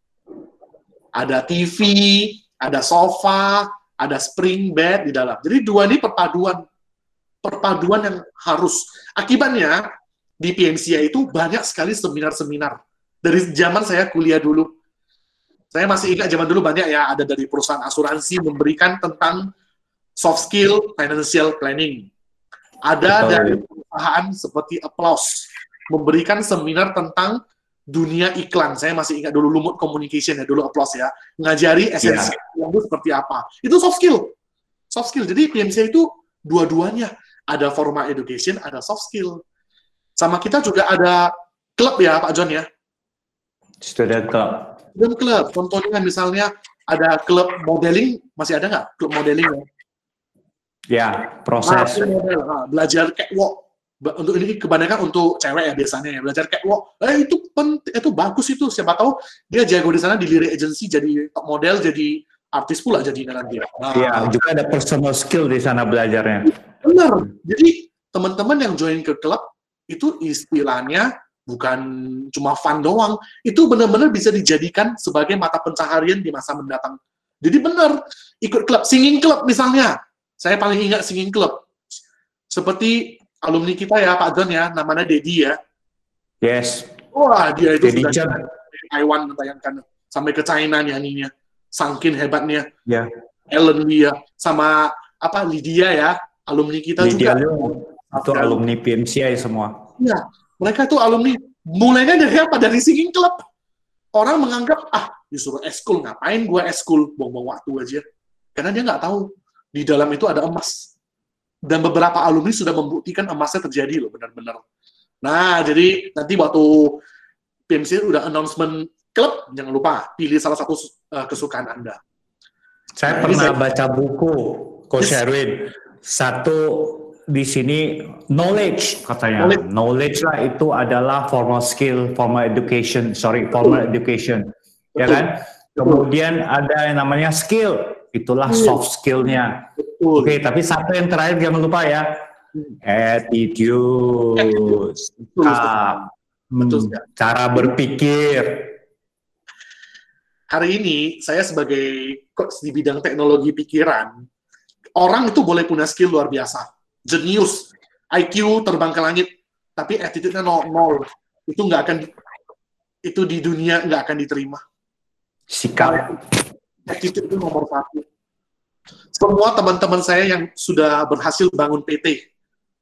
Ada T V, ada sofa, ada spring bed di dalam. Jadi dua ini perpaduan. Perpaduan yang harus. Akibatnya, di P M C I itu banyak sekali seminar-seminar. Dari zaman saya kuliah dulu. Saya masih ingat zaman dulu banyak ya, ada dari perusahaan asuransi memberikan tentang soft skill financial planning. Ada Betul. dari perusahaan seperti Applause memberikan seminar tentang dunia iklan. Saya masih ingat dulu Lumut Communication ya, dulu Applause ya. Ngajari esensi iklan itu seperti apa. Itu soft skill. Soft skill. Jadi P M C I itu dua-duanya. Ada formal education, ada soft skill. Sama kita juga ada klub ya, Pak John ya. Student club. Dan klub, contohnya misalnya ada klub modeling, masih ada nggak klub modeling ya? Ya, proses. Nah, model, nah, belajar catwalk. Ba- Untuk ini kebanyakan untuk cewek ya biasanya ya, belajar catwalk. Eh itu penting, itu bagus itu. Siapa tahu dia jago di sana, dilirik agency jadi top model, jadi artis pula jadi nanti. Nah, Iya, juga ada personal skill di sana belajarnya. benar. Jadi teman-teman yang join ke klub itu istilahnya bukan cuma fun doang, itu benar-benar bisa dijadikan sebagai mata pencaharian di masa mendatang. Jadi benar, ikut klub, singing club misalnya. Saya paling ingat singing club. Seperti alumni kita ya, Pak John ya, namanya Dedi ya. Yes. Wah, dia itu Dedi sudah Chan. dari Taiwan bayangkan sampai ke China nyanyinya. Sangkin hebatnya. Ya. Ellen dia sama apa Lydia ya, alumni kita Lydia juga. Leung. Itu alumni P M C I semua. Iya, mereka itu alumni. Mulainya dari apa? Dari singing club. Orang menganggap, ah, disuruh eskul, ngapain gua eskul? Buang-buang waktu aja. Karena dia nggak tahu, di dalam itu ada emas. Dan beberapa alumni sudah membuktikan emasnya terjadi loh, benar-benar. Nah, jadi nanti waktu P M C udah announcement klub, jangan lupa, pilih salah satu uh, kesukaan Anda. Saya Nah, pernah ini saya- baca buku, Coach Yes. Erwin. Satu di sini knowledge katanya. Knowledge. Knowledge lah itu adalah formal skill, formal education, sorry, formal education. Ya Betul. kan? Kemudian ada yang namanya skill, itulah Hmm. soft skill-nya. Betul. Oke, tapi satu yang terakhir jangan lupa ya, attitude, Betul, sikap, Betul, hmm, cara berpikir. Hari ini saya sebagai coach di bidang teknologi pikiran, orang itu boleh punya skill luar biasa, jenius, I Q terbang ke langit, tapi attitude-nya nol, nol. Itu nggak akan, itu di dunia nggak akan diterima. Sikap. Attitude itu nomor satu. Semua teman-teman saya yang sudah berhasil bangun P T,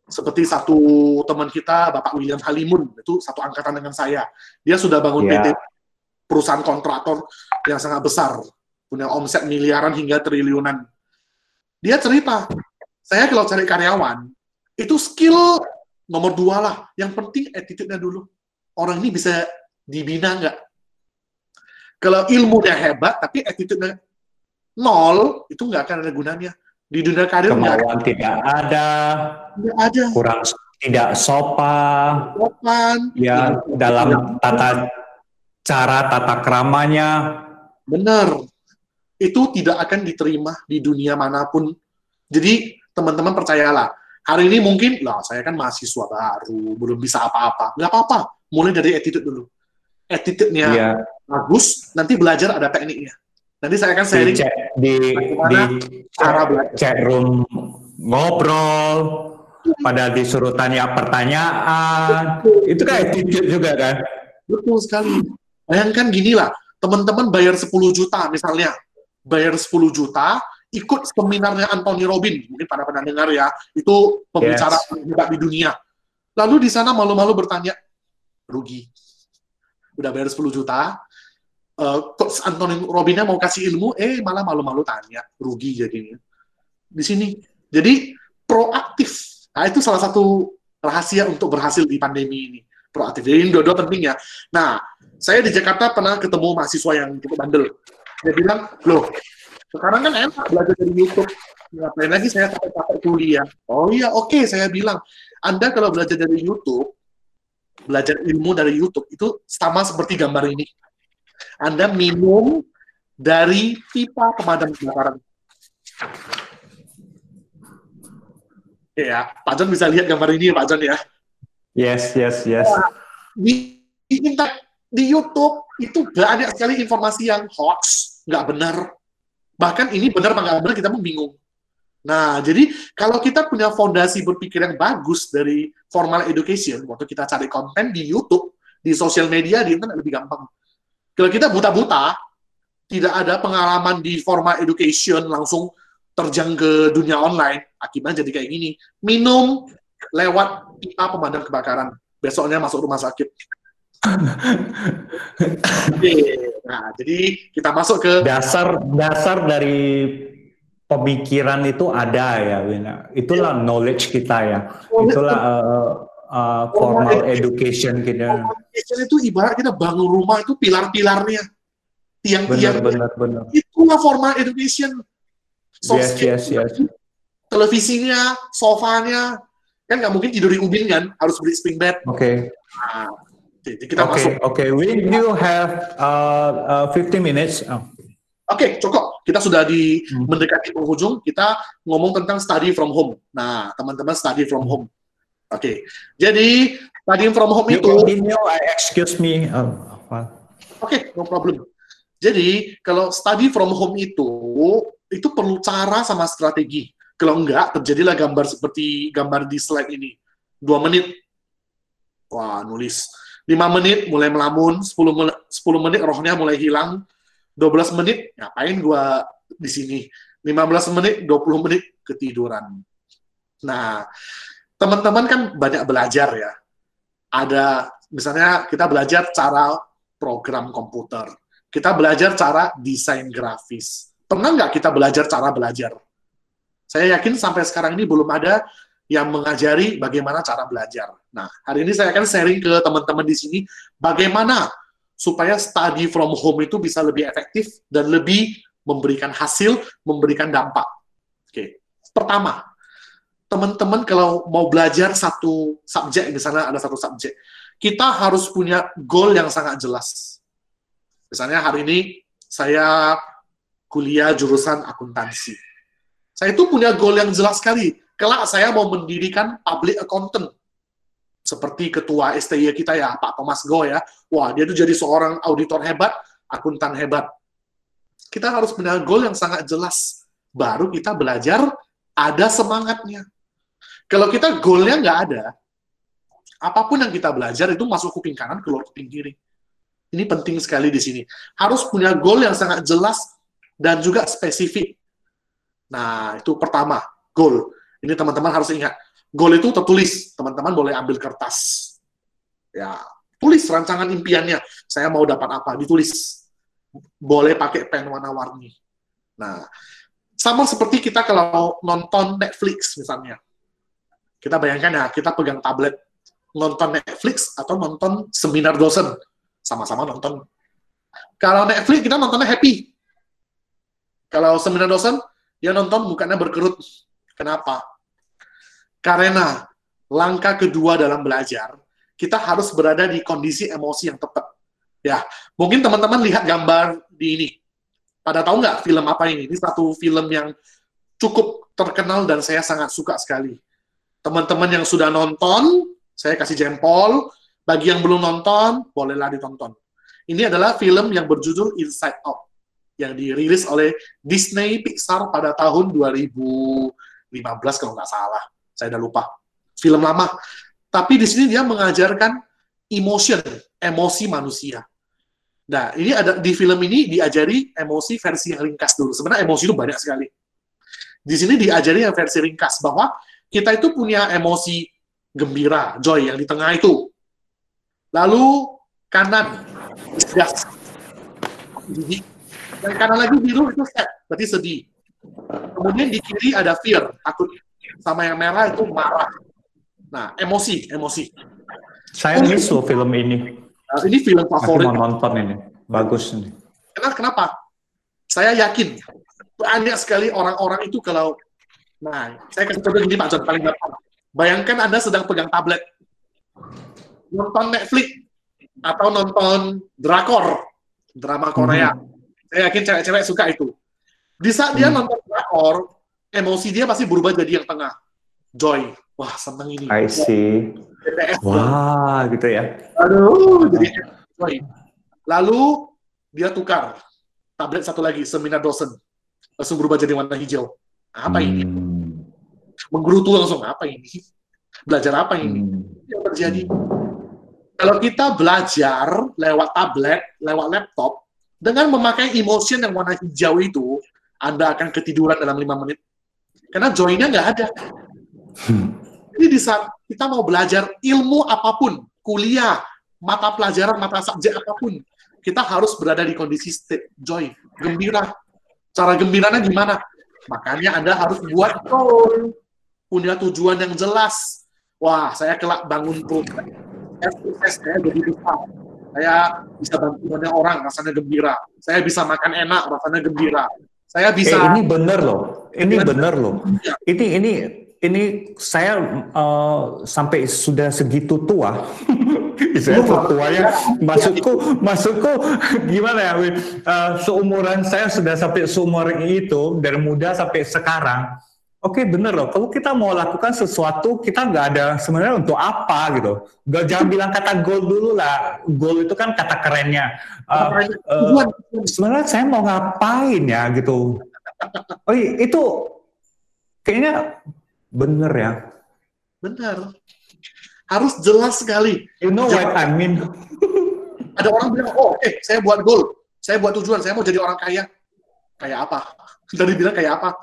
Seperti satu teman kita, Bapak William Halimun, itu satu angkatan dengan saya. Dia sudah bangun Ya. P T, perusahaan kontraktor yang sangat besar, punya omset miliaran hingga triliunan. Dia cerita, saya kalau cari karyawan, itu skill nomor dua lah. Yang penting attitude-nya dulu. Orang ini bisa dibina nggak? Kalau ilmunya hebat, tapi attitude-nya nol, itu nggak akan ada gunanya. Di dunia karir nggak Kemauan tidak ada, nggak ada. kurang tidak sopan, Sopan, ya ini- dalam tata cara tata keramanya. Benar. Itu tidak akan diterima di dunia manapun. Jadi, teman-teman percayalah. Hari ini mungkin, lah saya kan mahasiswa baru, belum bisa apa-apa. Nggak apa-apa. Mulai dari attitude dulu. Attitude-nya Ya, bagus, nanti belajar ada tekniknya. Nanti saya akan di sharing chat di di cara belajar. chat room ngobrol, pada disuruh tanya pertanyaan, itu kan attitude juga kan? Betul sekali. Bayangkan gini lah, teman-teman bayar sepuluh juta misalnya. Bayar sepuluh juta, ikut seminarnya Anthony Robbins. Mungkin pada pernah dengar ya, itu pembicara Yes. hebat di dunia. Lalu di sana malu-malu bertanya, rugi. Udah bayar sepuluh juta, uh, Coach Anthony Robbins mau kasih ilmu, eh malah malu-malu tanya, rugi jadinya. Di sini. Jadi, proaktif. Nah, itu salah satu rahasia untuk berhasil di pandemi ini. Proaktif. Jadi, ini dua-dua penting ya. Nah, saya di Jakarta pernah ketemu mahasiswa yang cukup bandel. Dia bilang, loh, sekarang kan enak belajar dari YouTube. Ngapain lagi saya capek-capek kuliah? Oh iya, oke, saya bilang. Anda kalau belajar dari YouTube, belajar ilmu dari YouTube, itu sama seperti gambar ini. Anda minum dari pipa pemadam kebakaran. Ya, Pak John bisa lihat gambar ini, Pak John ya. Yes, yes, yes. Di, di, di YouTube itu banyak sekali informasi yang hoax, nggak benar. Bahkan ini benar apa nggak benar, kita pun bingung. Nah, jadi kalau kita punya fondasi berpikir yang bagus dari formal education, waktu kita cari konten di YouTube, di sosial media, di internet lebih gampang. Kalau kita buta-buta, tidak ada pengalaman di formal education, langsung terjang ke dunia online, akibatnya jadi kayak gini. Minum lewat pipa pemadam kebakaran. Besoknya masuk rumah sakit. Oke, nah, jadi kita masuk ke Dasar dasar dari pemikiran itu ada ya, Wina. Itulah knowledge kita ya. Itulah uh, uh, formal education kita. Education itu ibarat kita bangun rumah itu pilar-pilarnya, tiang-tiang. Benar, benar, benar. Itulah formal education. Yes, yes, yes. Televisinya, sofanya, kan nggak mungkin tidur di ubin kan, harus beli spring bed. Oke. Okay. Nah, jadi kita Oke, masuk. okay, oke. Okay. We do have uh, uh, fifteen minutes. Oh. Oke, okay, cukup. Kita sudah di hmm. mendekati penghujung. Kita ngomong tentang study from home. Nah, teman-teman study from home. Oke, okay. Jadi study from home you itu. Continue, I excuse me. Uh, Oke, okay, no problem. Jadi kalau study from home itu itu perlu cara sama strategi. Kalau enggak, terjadilah gambar seperti gambar di slide ini. Dua menit. Wah, nulis. Lima menit mulai melamun, sepuluh menit rohnya mulai hilang, dua belas menit ngapain gua di sini, lima belas menit, dua puluh menit ketiduran. Nah, teman-teman kan banyak belajar ya. Ada, misalnya kita belajar cara program komputer. Kita belajar cara desain grafis. Pernah nggak kita belajar cara belajar? Saya yakin sampai sekarang ini belum ada yang mengajari bagaimana cara belajar. Nah, hari ini saya akan sharing ke teman-teman di sini bagaimana supaya study from home itu bisa lebih efektif dan lebih memberikan hasil, memberikan dampak. Oke, pertama, teman-teman kalau mau belajar satu subjek, misalnya ada satu subjek, kita harus punya goal yang sangat jelas. Misalnya hari ini saya kuliah jurusan akuntansi. Saya itu punya goal yang jelas sekali. Kelak saya mau mendirikan public accountant. Seperti ketua S T I kita ya, Pak Thomas Go ya. Wah, dia itu jadi seorang auditor hebat, akuntan hebat. Kita harus punya goal yang sangat jelas. Baru kita belajar, ada semangatnya. Kalau kita goalnya nggak ada, apapun yang kita belajar itu masuk kuping kanan, keluar kuping kiri. Ini penting sekali di sini. Harus punya goal yang sangat jelas dan juga spesifik. Nah, itu pertama, goal. Ini teman-teman harus ingat. Goal itu tertulis, teman-teman boleh ambil kertas. Ya, tulis rancangan impiannya. Saya mau dapat apa, ditulis. Boleh pakai pen warna-warni. Nah, sama seperti kita kalau nonton Netflix misalnya. Kita bayangkan ya, kita pegang tablet, nonton Netflix atau nonton seminar dosen. Sama-sama nonton. Kalau Netflix, kita nontonnya happy. Kalau seminar dosen, dia nonton mukanya berkerut. Kenapa? Karena langkah kedua dalam belajar, kita harus berada di kondisi emosi yang tepat. Ya, mungkin teman-teman lihat gambar di ini. Pada tahu nggak film apa ini? Ini satu film yang cukup terkenal dan saya sangat suka sekali. Teman-teman yang sudah nonton, saya kasih jempol. Bagi yang belum nonton, bolehlah ditonton. Ini adalah film yang berjudul Inside Out, yang dirilis oleh Disney Pixar pada tahun dua ribu lima belas kalau nggak salah. Saya udah lupa. Film lama. Tapi di sini dia mengajarkan emotion, emosi manusia. Nah, ini ada di film ini diajari emosi versi yang ringkas dulu. Sebenarnya emosi itu banyak sekali. Di sini diajari yang versi ringkas, bahwa kita itu punya emosi gembira, joy, yang di tengah itu. Lalu kanan, gas. Dan kanan lagi biru itu sad, berarti sedih. Kemudian di kiri ada fear, takut. Sama yang merah itu marah. Nah, emosi, emosi. Saya miss loh film ini. Nah, ini film favorit. Aku mau nonton ini, bagus ini. Kenapa? Kenapa? Saya yakin banyak sekali orang-orang itu kalau, nah, saya kasih contoh gini Pak John, paling gampang. Bayangkan Anda sedang pegang tablet, nonton Netflix atau nonton drakor, drama Korea. Hmm. Saya yakin cewek-cewek suka itu. Di saat dia hmm. nonton drakor, emosi dia pasti berubah jadi yang tengah, joy. Wah, seneng ini. I see. B T S, wah, gitu ya. Aduh, jadi joy. Lalu dia tukar tablet satu lagi, seminar dosen, langsung berubah jadi warna hijau. Apa hmm. ini? Menggerutu langsung, apa ini? Belajar apa ini? Hmm. Yang terjadi. Kalau kita belajar lewat tablet, lewat laptop, dengan memakai emotion yang warna hijau itu, Anda akan ketiduran dalam lima menit. Karena joy-nya nggak ada. Hmm. Jadi di saat kita mau belajar ilmu apapun, kuliah, mata pelajaran, mata subjek apapun, kita harus berada di kondisi state joy, gembira. Cara gembiranya gimana? Makanya Anda harus buat goal, punya tujuan yang jelas. Wah, saya kelak bangun program, sukses, saya jadi besar. Saya bisa bantu banyak orang, rasanya gembira. Saya bisa makan enak, rasanya gembira. Saya bisa. Eh, ini bener loh, ini bener loh. Ya. Ini ini ini saya uh, sampai sudah segitu tua. Saya tua ya. Maksudku, maksudku gimana ya? Uh, seumuran saya sudah sampai seumur itu dari muda sampai sekarang. Oke, bener loh. Kalau kita mau lakukan sesuatu, kita nggak ada sebenarnya untuk apa gitu. Gak, jangan bilang kata goal dulu lah. Goal itu kan kata kerennya. Uh, uh, sebenarnya saya mau ngapain ya gitu. Oh itu kayaknya bener ya. Bener. Harus jelas sekali. You know what I mean? Ada orang bilang, oh oke, okay, saya buat goal. Saya buat tujuan, saya mau jadi orang kaya. Kayak apa? Tadi bilang kayak apa?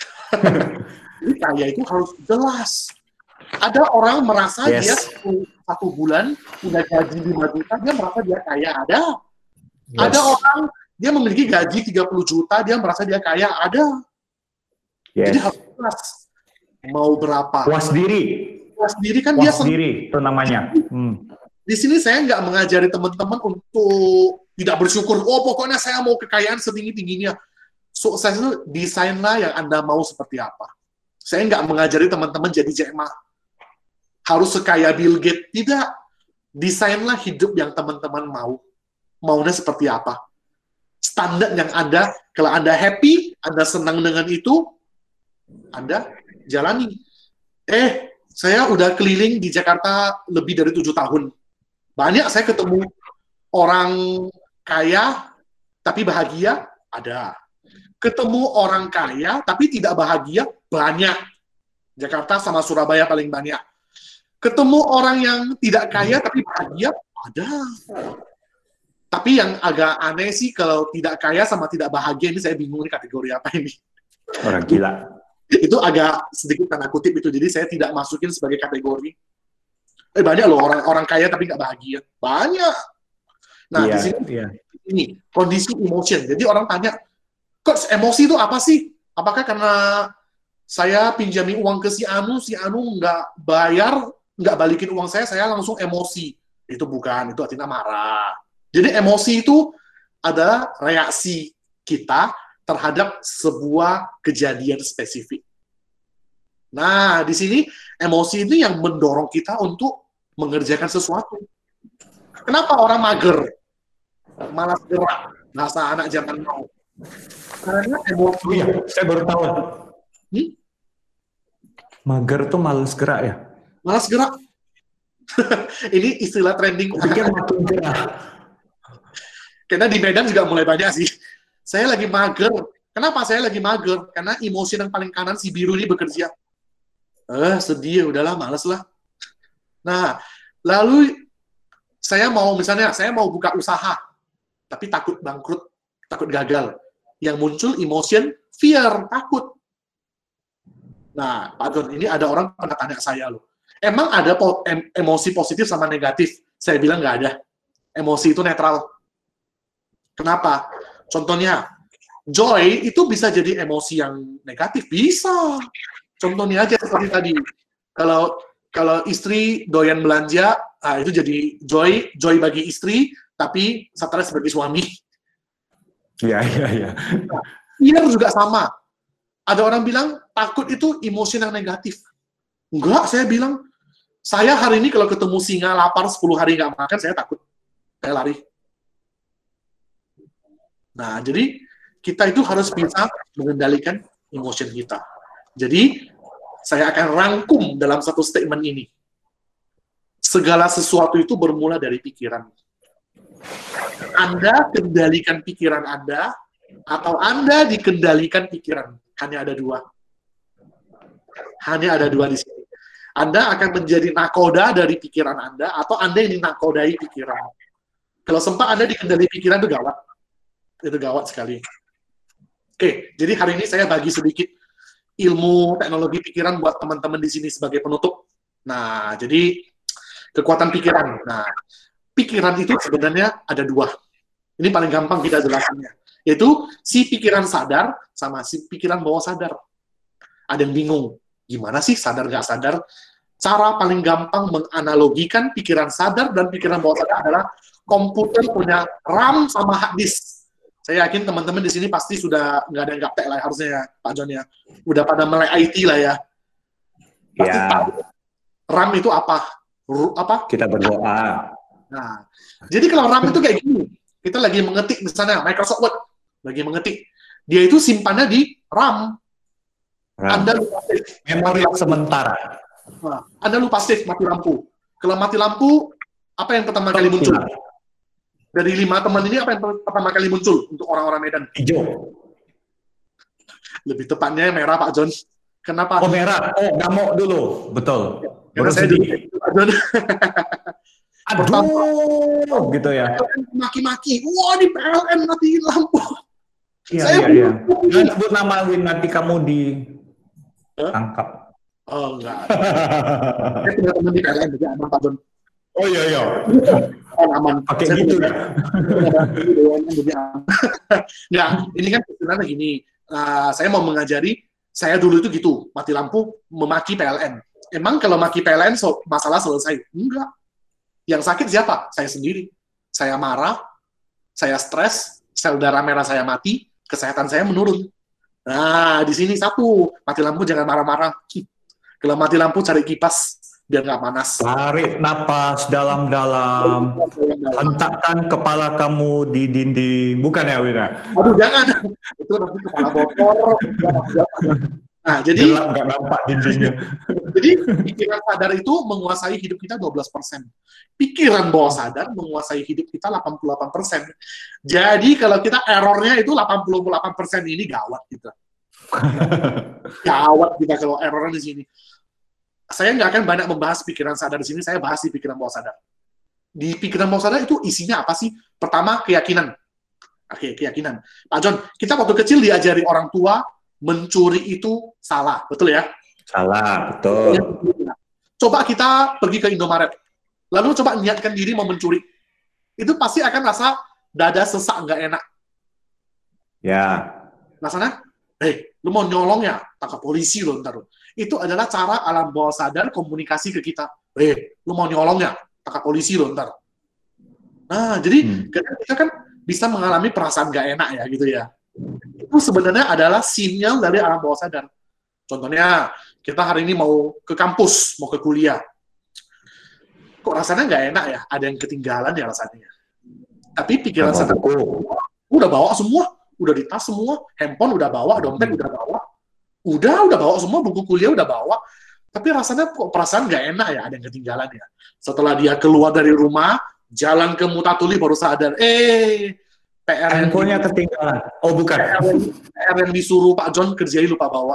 Jadi kaya itu harus jelas. Ada orang merasa yes. dia satu, satu bulan punya gaji lima juta, dia merasa dia kaya. Ada. Yes. Ada orang dia memiliki gaji tiga puluh juta, dia merasa dia kaya. Ada. Yes. Jadi harus jelas. Mau berapa? Puas diri. Puas diri kan Puas dia diri itu namanya. Hmm. Di sini saya nggak mengajari teman-teman untuk tidak bersyukur. Oh pokoknya saya mau kekayaan setinggi-tingginya. Sukses itu desainlah yang Anda mau seperti apa. Saya nggak mengajari teman-teman jadi Jack Ma. Harus sekaya Bill Gates. Tidak. Desainlah hidup yang teman-teman mau. Maunya seperti apa. Standar yang Anda, kalau Anda happy, Anda senang dengan itu, Anda jalani. Eh, saya udah keliling di Jakarta lebih dari tujuh tahun. Banyak saya ketemu orang kaya, tapi bahagia, ada. Ketemu orang kaya, tapi tidak bahagia, banyak. Jakarta sama Surabaya paling banyak. Ketemu orang yang tidak kaya, tapi bahagia, ada. Tapi yang agak aneh sih, kalau tidak kaya sama tidak bahagia, ini saya bingung nih kategori apa ini. Orang gila. Itu agak sedikit tanda kutip itu, jadi saya tidak masukin sebagai kategori. Eh banyak loh orang orang kaya tapi nggak bahagia, banyak. Nah Iya, di sini iya. ini kondisi emotion. Jadi orang tanya, kok emosi itu apa sih? Apakah karena saya pinjami uang ke si Anu, si Anu nggak bayar, nggak balikin uang saya, saya langsung emosi? Itu bukan, itu artinya marah. Jadi emosi itu adalah reaksi kita terhadap sebuah kejadian spesifik. Nah, di sini emosi ini yang mendorong kita untuk mengerjakan sesuatu. Kenapa orang mager? Malas gerak, bahasa anak zaman now. Karena emosi. Oh iya, saya baru tahu. Hmm? Mager tuh males gerak ya? Malas gerak. Ini istilah trending. Pikir makin gerak. Karena di Medan juga mulai banyak sih. Saya lagi mager. Kenapa saya lagi mager? Karena emosi yang paling kanan si biru ini bekerja. Eh, sedih, udahlah, males lah. Nah, lalu saya mau, misalnya, saya mau buka usaha, tapi takut bangkrut, takut gagal. Yang muncul emotion, fear, takut. Nah, Pak John, ini ada orang pernah tanya saya loh, emang ada po em emosi positif sama negatif? Saya bilang nggak ada. Emosi itu netral. Kenapa? Contohnya, joy itu bisa jadi emosi yang negatif, bisa. Contohnya aja seperti tadi, kalau kalau istri doyan belanja, nah itu jadi joy, joy bagi istri, tapi stres bagi suami. Iya, iya, iya. Nah, fear juga sama. Ada orang bilang takut itu emosi yang negatif. Enggak, saya bilang, saya hari ini kalau ketemu singa lapar sepuluh hari nggak makan, saya takut, saya lari. Nah, jadi kita itu harus bisa mengendalikan emosi kita. Jadi, saya akan rangkum dalam satu statement ini. Segala sesuatu itu bermula dari pikiran. Anda kendalikan pikiran Anda, atau Anda dikendalikan pikiran. Hanya ada dua. Hanya ada dua di sini. Anda akan menjadi nakoda dari pikiran Anda, atau Anda yang dinakodai pikiran. Kalau sempat Anda dikendali pikiran, itu gawat. Itu gawat sekali. Oke, jadi hari ini saya bagi sedikit ilmu teknologi pikiran buat teman-teman di sini sebagai penutup. Nah, jadi kekuatan pikiran. Nah, pikiran itu sebenarnya ada dua. Ini paling gampang kita jelasannya. Yaitu si pikiran sadar sama si pikiran bawah sadar. Ada yang bingung, gimana sih sadar nggak sadar? Cara paling gampang menganalogikan pikiran sadar dan pikiran bawah sadar adalah komputer punya RAM sama hard disk. Saya yakin teman-teman di sini pasti sudah nggak ada yang gaptek lah harusnya ya, Pak John ya. Udah pada melek I T lah ya. Pasti Ya. tahu RAM itu apa? R apa? Kita berdoa. Nah, jadi kalau RAM itu kayak gini. Kita lagi mengetik misalnya Microsoft Word, lagi mengetik. Dia itu simpannya di RAM. RAM. Anda lupa save. Memori sementara. Nah, Anda lupa save, mati lampu. Kalau mati lampu, apa yang pertama kali muncul? Dari lima teman ini, apa yang pertama kali muncul untuk orang-orang Medan? Hijau. Lebih tepatnya merah, Pak John. Kenapa? Oh, merah. Oh, ngamuk dulu. Betul. Karena Baru saya sedih. dulu, Pak John. Aduh, gitu ya. Maki-maki. Wah, di P L N matiin lampu. Iya, Saya iya, iya. Jangan sebut nama Win, nanti kamu ditangkap. Oh, enggak. Saya punya teman di P L N, jadi aman, Pak John. Oh iya, iya. Aman, aman. Pakai Saya gitu punya- ya. Nggak, ini kan sebenarnya gini. Uh, saya mau mengajari, saya dulu itu gitu, mati lampu, memaki P L N. Emang kalau maki P L N, so, masalah selesai? Enggak. Yang sakit siapa? Saya sendiri. Saya marah, saya stres, sel darah merah saya mati, kesehatan saya menurun. Nah, di sini satu, mati lampu jangan marah-marah. Kalau mati lampu cari kipas, biar nggak panas. Tarik napas dalam-dalam. Hentakkan kepala kamu di dinding. Bukan ya, Wina? Aduh, jangan. Itu nanti kepala bocor. Nah, jadi Gelap, nggak nampak dindingnya. jadi pikiran sadar itu menguasai hidup kita dua belas persen. Pikiran bawah sadar menguasai hidup kita delapan puluh delapan persen. Jadi kalau kita errornya itu delapan puluh delapan persen, ini gawat kita. Gawat kita kalau errornya di sini. Saya nggak akan banyak membahas pikiran sadar di sini, saya bahas di pikiran bawah sadar. Di pikiran bawah sadar itu isinya apa sih? Pertama, keyakinan. Oke, keyakinan. Pak John, kita waktu kecil diajari orang tua, mencuri itu salah, betul ya? Salah, betul. Coba kita pergi ke Indomaret, lalu coba niatkan diri mau mencuri. Itu pasti akan rasa dada sesak, nggak enak. Ya. Rasanya, eh, lu mau nyolong ya? Tangkap polisi lo ntar. Itu adalah cara alam bawah sadar komunikasi ke kita. Eh, lu mau nyolong ya? Tangkap polisi lo ntar. Nah, jadi hmm. kita kan bisa mengalami perasaan nggak enak ya, gitu ya. Itu sebenarnya adalah sinyal dari alam bawah sadar. Contohnya, kita hari ini mau ke kampus, mau ke kuliah. Kok rasanya nggak enak ya? Ada yang ketinggalan ya rasanya. Tapi pikiran sadar, udah bawa semua, udah di tas semua, handphone udah bawa, dompet udah bawa, udah udah bawa semua, buku kuliah udah bawa. Tapi rasanya kok perasaan nggak enak ya, ada yang ketinggalan ya. Setelah dia keluar dari rumah, jalan ke Mutatuli baru sadar, eh, P R handphonenya ketinggalan. Oh bukan. P R yang disuruh Pak John kerjain lupa bawa.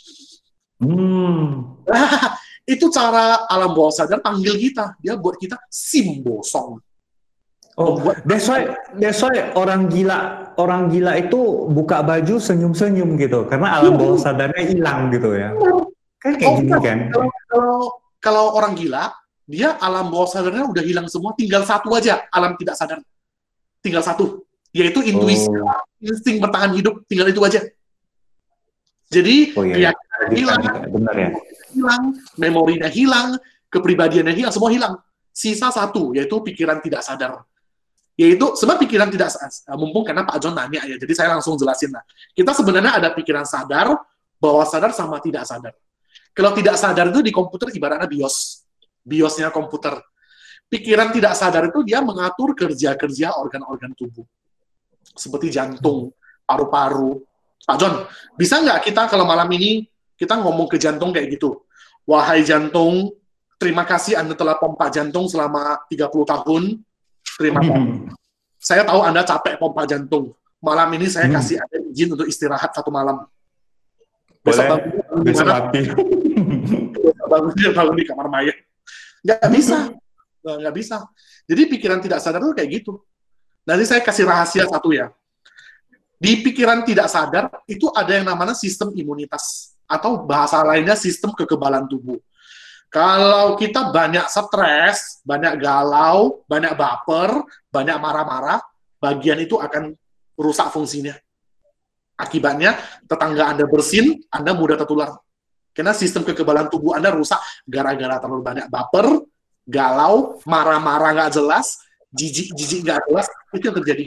Hmm. Nah, itu cara alam bawah sadar panggil kita. Dia buat kita simbosong. Oh, that's why, that's why orang gila, orang gila itu buka baju senyum-senyum gitu, karena alam bawah sadarnya hilang gitu ya. Kan kayak oh, gini kan. Kalau, kalau, kalau orang gila, dia alam bawah sadarnya udah hilang semua, tinggal satu aja, alam tidak sadar. Tinggal satu, yaitu intuisi, oh. insting bertahan hidup, tinggal itu aja. Jadi, oh, iya. keyakinan hilang, benar ya. hilang, memorinya hilang, kepribadiannya hilang, semua hilang. Sisa satu, yaitu pikiran tidak sadar. Yaitu, sebab pikiran tidak sadar, mumpung karena Pak John nanya ya, jadi saya langsung jelasin lah. Kita sebenarnya ada pikiran sadar, bawah sadar sama tidak sadar. Kalau tidak sadar itu di komputer ibaratnya BIOS. BIOSnya komputer. Pikiran tidak sadar itu dia mengatur kerja-kerja organ-organ tubuh. Seperti jantung, paru-paru. Pak John, bisa nggak kita kalau malam ini kita ngomong ke jantung kayak gitu? Wahai jantung, terima kasih Anda telah pompa jantung selama tiga puluh tahun. Terima kasih. Saya tahu Anda capek pompa jantung. Malam ini saya hmm. kasih Anda izin untuk istirahat satu malam. Besok bangun di mana? Besok bangun di, bangun di kamar mayat. Nggak bisa. Nggak, nggak bisa. Jadi pikiran tidak sadar itu kayak gitu. Nanti saya kasih rahasia satu ya. Di pikiran tidak sadar, itu ada yang namanya sistem imunitas. Atau bahasa lainnya sistem kekebalan tubuh. Kalau kita banyak stres, banyak galau, banyak baper, banyak marah-marah, bagian itu akan rusak fungsinya. Akibatnya, tetangga Anda bersin, Anda mudah tertular. Karena sistem kekebalan tubuh Anda rusak gara-gara terlalu banyak baper, galau, marah-marah nggak jelas, jijik-jijik nggak jelas, itu yang terjadi.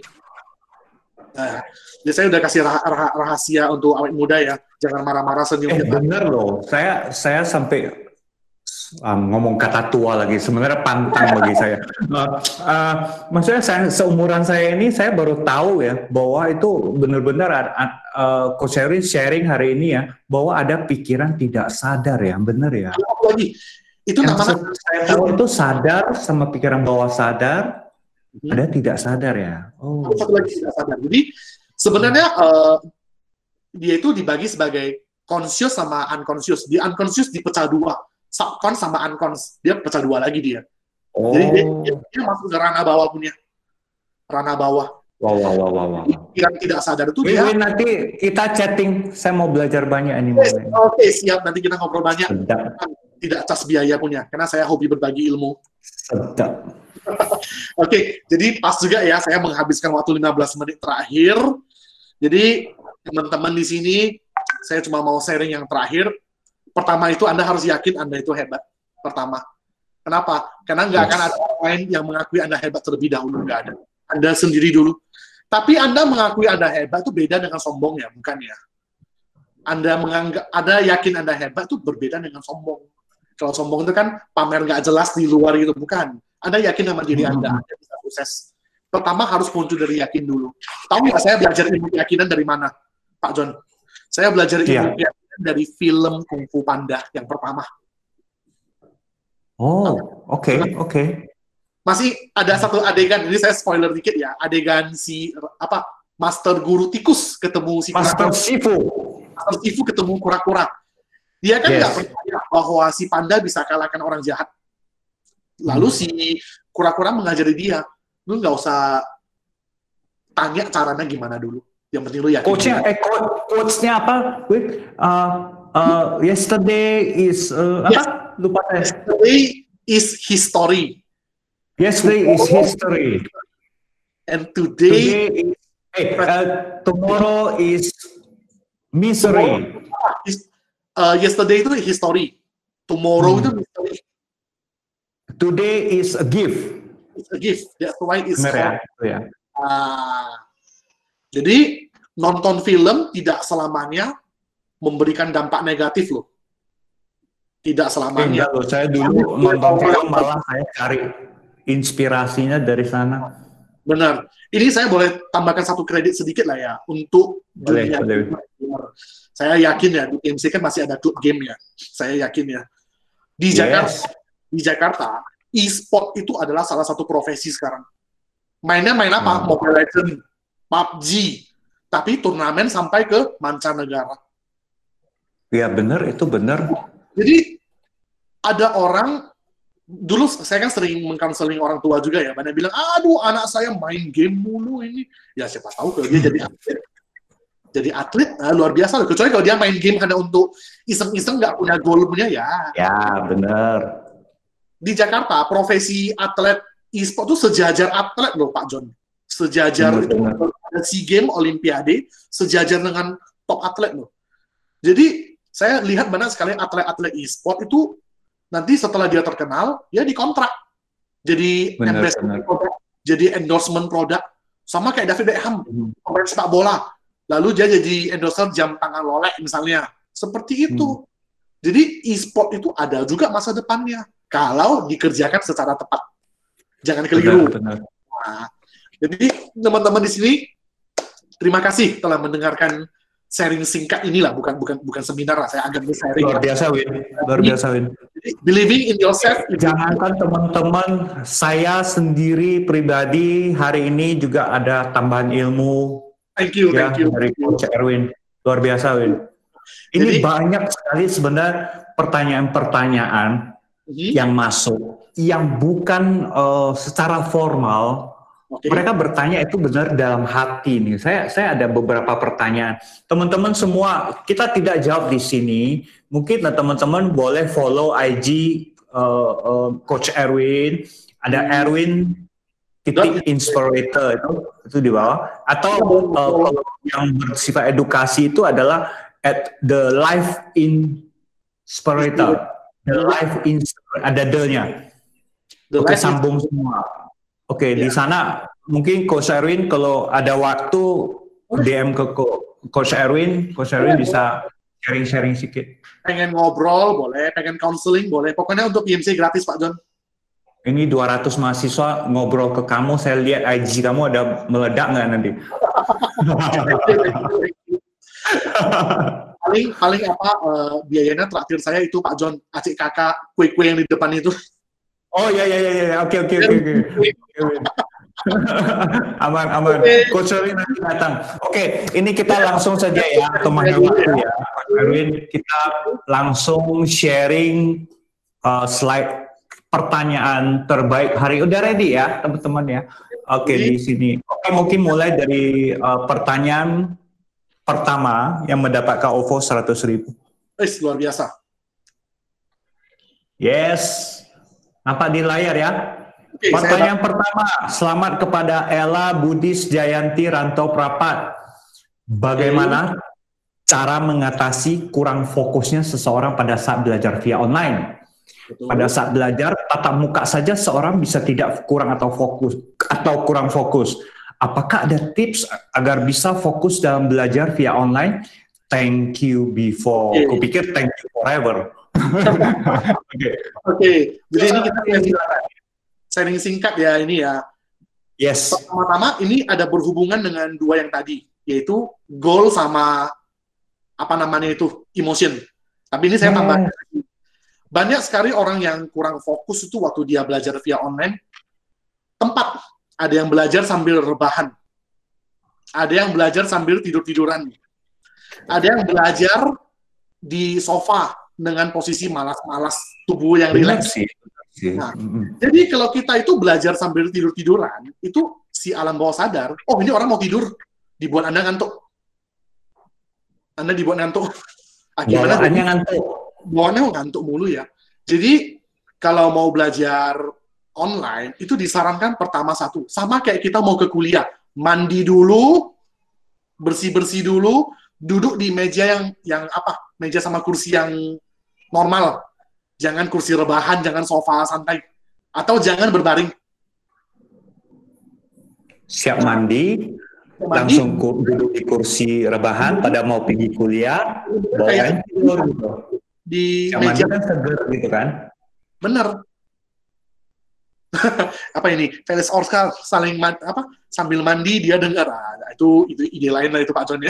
Nah, jadi saya udah kasih rah rah rahasia untuk awet muda ya, jangan marah-marah senyum. Eh, bener loh, saya saya sampai Um, ngomong kata tua lagi, sebenarnya pantang bagi saya. Uh, uh, maksudnya saya, seumuran saya ini, saya baru tahu ya bahwa itu benar-benar uh, Coach Erwin sharing hari ini ya, bahwa ada pikiran tidak sadar ya, benar ya. Lagi, itu yang namanya saya tahu itu sadar sama pikiran bawah sadar, hmm. ada tidak sadar ya. Oh. Satu lagi tidak sadar. Jadi sebenarnya uh, dia itu dibagi sebagai conscious sama unconscious. Di unconscious dipecah dua. Subcons sama uncons, dia pecah dua lagi dia. Oh. Jadi dia, dia, dia masuk ke ranah bawah punya. Ranah bawah. Wow, wow, wow, wow. Yang tidak sadar itu Wih, dia. wih, nanti kita chatting, saya mau belajar banyak ini. Oke, okay, siap. Nanti kita ngobrol banyak. Sedap. Tidak cas biaya punya, karena saya hobi berbagi ilmu. Sedap. Oke, okay, jadi pas juga ya, saya menghabiskan waktu lima belas menit terakhir. Jadi, teman-teman di sini, saya cuma mau sharing yang terakhir. Pertama itu Anda harus yakin Anda itu hebat. Pertama. Kenapa? Karena nggak yes. akan ada orang lain yang mengakui Anda hebat terlebih dahulu. Nggak ada. Anda sendiri dulu. Tapi Anda mengakui Anda hebat itu beda dengan sombong ya, bukan ya? Anda menganggap, Anda yakin Anda hebat itu berbeda dengan sombong. Kalau sombong itu kan pamer nggak jelas di luar gitu, bukan. Anda yakin sama diri Anda, Anda bisa sukses. Pertama harus muncul dari yakin dulu. Tahu nggak saya belajar ilmu keyakinan dari mana, Pak John? Saya belajar ilmu yeah. keyakinan dari film Kung Fu Panda yang pertama. Oh, oke, okay, oke. Okay. Masih ada satu adegan, ini saya spoiler dikit ya, adegan si apa Master Guru Tikus ketemu si Master Shifu. Master Shifu ketemu kura-kura. Dia kan nggak yes. percaya bahwa si panda bisa kalahkan orang jahat. Lalu hmm. si kura-kura mengajari dia, lu nggak usah tanya caranya gimana dulu. Yang penting lu yakin. Coachnya, eh, coachnya apa? Wait, uh, uh, yesterday is uh, Yes. apa? Lupa saya. Yesterday is history. Yesterday is history. And today, Today is, eh, uh, tomorrow is misery. is, uh, yesterday itu history. Tomorrow Hmm. itu mystery. Today is a gift. It's a gift. That's why it's Benar ya? called. Itu ya. Ah, jadi nonton film tidak selamanya memberikan dampak negatif loh. Tidak Eh, selamanya. enggak loh, saya dulu nonton film malah saya cari inspirasinya dari sana. Benar. Ini saya boleh tambahkan satu kredit sedikit lah ya untuk Boleh, dunia boleh. gamer. Saya yakin ya di G M C kan masih ada klub game ya. Saya yakin ya. Di Jakarta, Yes. di Jakarta, e-sport itu adalah salah satu profesi sekarang. Mainnya main apa? Hmm. Mobile Legends, P U B G, tapi turnamen sampai ke mancanegara. Ya benar, itu benar. Jadi ada orang, dulu saya kan sering mengkanseling orang tua juga ya, banyak bilang, aduh anak saya main game mulu ini. Ya siapa tahu kalau dia jadi atlet, jadi atlet nah, luar biasa loh. Kecuali kalau dia main game hanya untuk iseng-iseng nggak punya goal punya ya. Ya benar. Di Jakarta profesi atlet e-sport itu sejajar atlet loh Pak John. Sejajar Benar, itu benar. ada SEA Games, Olimpiade, sejajar dengan top atlet loh. Jadi saya lihat banyak sekali atlet-atlet e-sport itu nanti setelah dia terkenal, dia dikontrak jadi Benar, ambassador benar. produk, jadi endorsement produk, sama kayak David Beckham, Hmm. pemain sepak bola. Lalu dia jadi endorser jam tangan Lolek misalnya, seperti itu. Hmm. Jadi e-sport itu ada juga masa depannya kalau dikerjakan secara tepat. Jangan keliru. Benar, benar. Nah, jadi teman-teman di sini, terima kasih telah mendengarkan sharing singkat inilah, bukan bukan bukan seminar lah, saya agak sharing. Luar biasa, Win. Luar biasa, Win. Jadi, believing in yourself. Jangankan teman-teman, saya sendiri pribadi hari ini juga ada tambahan ilmu Thank you, ya thank you. dari Coach Erwin. Luar biasa, Win. Ini Jadi- banyak sekali sebenarnya pertanyaan-pertanyaan Mhm. yang masuk, yang bukan eh, secara formal. Oke. Mereka bertanya itu benar dalam hati nih. Saya saya ada beberapa pertanyaan. Teman-teman semua, kita tidak jawab di sini. Mungkin teman-teman boleh follow I G uh, uh, Coach Erwin. Ada Erwin titik inspirator itu itu di bawah. Atau uh, kalau yang bersifat edukasi itu adalah at the life inspirator. The life inspirator. Ada D-nya. The Oke, life is- sambung semua. Oke, di Ya. sana mungkin Coach Erwin kalau ada waktu D M ke Co- Coach Erwin, Coach Erwin bisa sharing-sharing sedikit. pengen ngobrol boleh, pengen counseling boleh. Pokoknya untuk I M C gratis Pak John. Ini dua ratus mahasiswa ngobrol ke kamu, saya lihat I G kamu ada meledak nggak nanti? paling paling apa eh, biayanya traktir saya itu Pak John, acik kakak, kue-kue yang di depan itu. Oh ya ya ya ya, oke oke oke oke. Aman aman. Oke. Coach Erwin nanti datang. Oke, ini kita langsung saja ya, untuk menghemat waktu ya, Coach Erwin. Kita langsung sharing uh, slide pertanyaan terbaik hari. Udah ready ya, teman-teman ya? Oke, di sini. Oke, mungkin mulai dari uh, pertanyaan pertama yang mendapatkan O V O seratus ribu. Eh, luar biasa. Yes. Nampak di layar ya? Oke, Pertanyaan pertama, selamat kepada Ella Budis Jayanti Rantau Prapat. Bagaimana cara mengatasi kurang fokusnya seseorang pada saat belajar via online? Betul. Pada saat belajar tatap muka saja seorang bisa tidak kurang atau fokus atau kurang fokus. Apakah ada tips agar bisa fokus dalam belajar via online? Thank you before. Oke. Kupikir thank you forever. Oke. Oke, jadi ini kita sharing, sharing singkat ya ini ya. Yes. Pertama-tama ini ada berhubungan dengan dua yang tadi, yaitu goal sama apa namanya itu emotion. Tapi ini saya Hmm. tambahkan lagi. Banyak sekali orang yang kurang fokus itu waktu dia belajar via online. Tempat, ada yang belajar sambil rebahan, ada yang belajar sambil tidur-tiduran, ada yang belajar di sofa dengan posisi malas-malas, tubuh yang Benar rileks. sih. sih. Nah, Mm-mm. Jadi kalau kita itu belajar sambil tidur-tiduran, itu si alam bawah sadar, oh ini orang mau tidur, dibuat Anda ngantuk. Anda dibuat ngantuk. Ah, gimana? Bawaannya ngantuk. Bawaannya ngantuk mulu ya. Jadi kalau mau belajar online itu disarankan pertama satu, sama kayak kita mau ke kuliah, mandi dulu, bersih-bersih dulu, duduk di meja yang yang apa? Meja sama kursi yang normal. Jangan kursi rebahan, jangan sofa santai. Atau jangan berbaring. Siap mandi, Mandi, langsung ku- duduk di kursi rebahan pada mau pergi kuliah, bawain kayak tidur gitu. di Siap mandi meja. kan seger gitu kan. Bener. Apa ini? Felix Oscar saling man- apa? Sambil mandi dia dengar. Ah, nah, itu itu ide lain lah itu Pak John ya.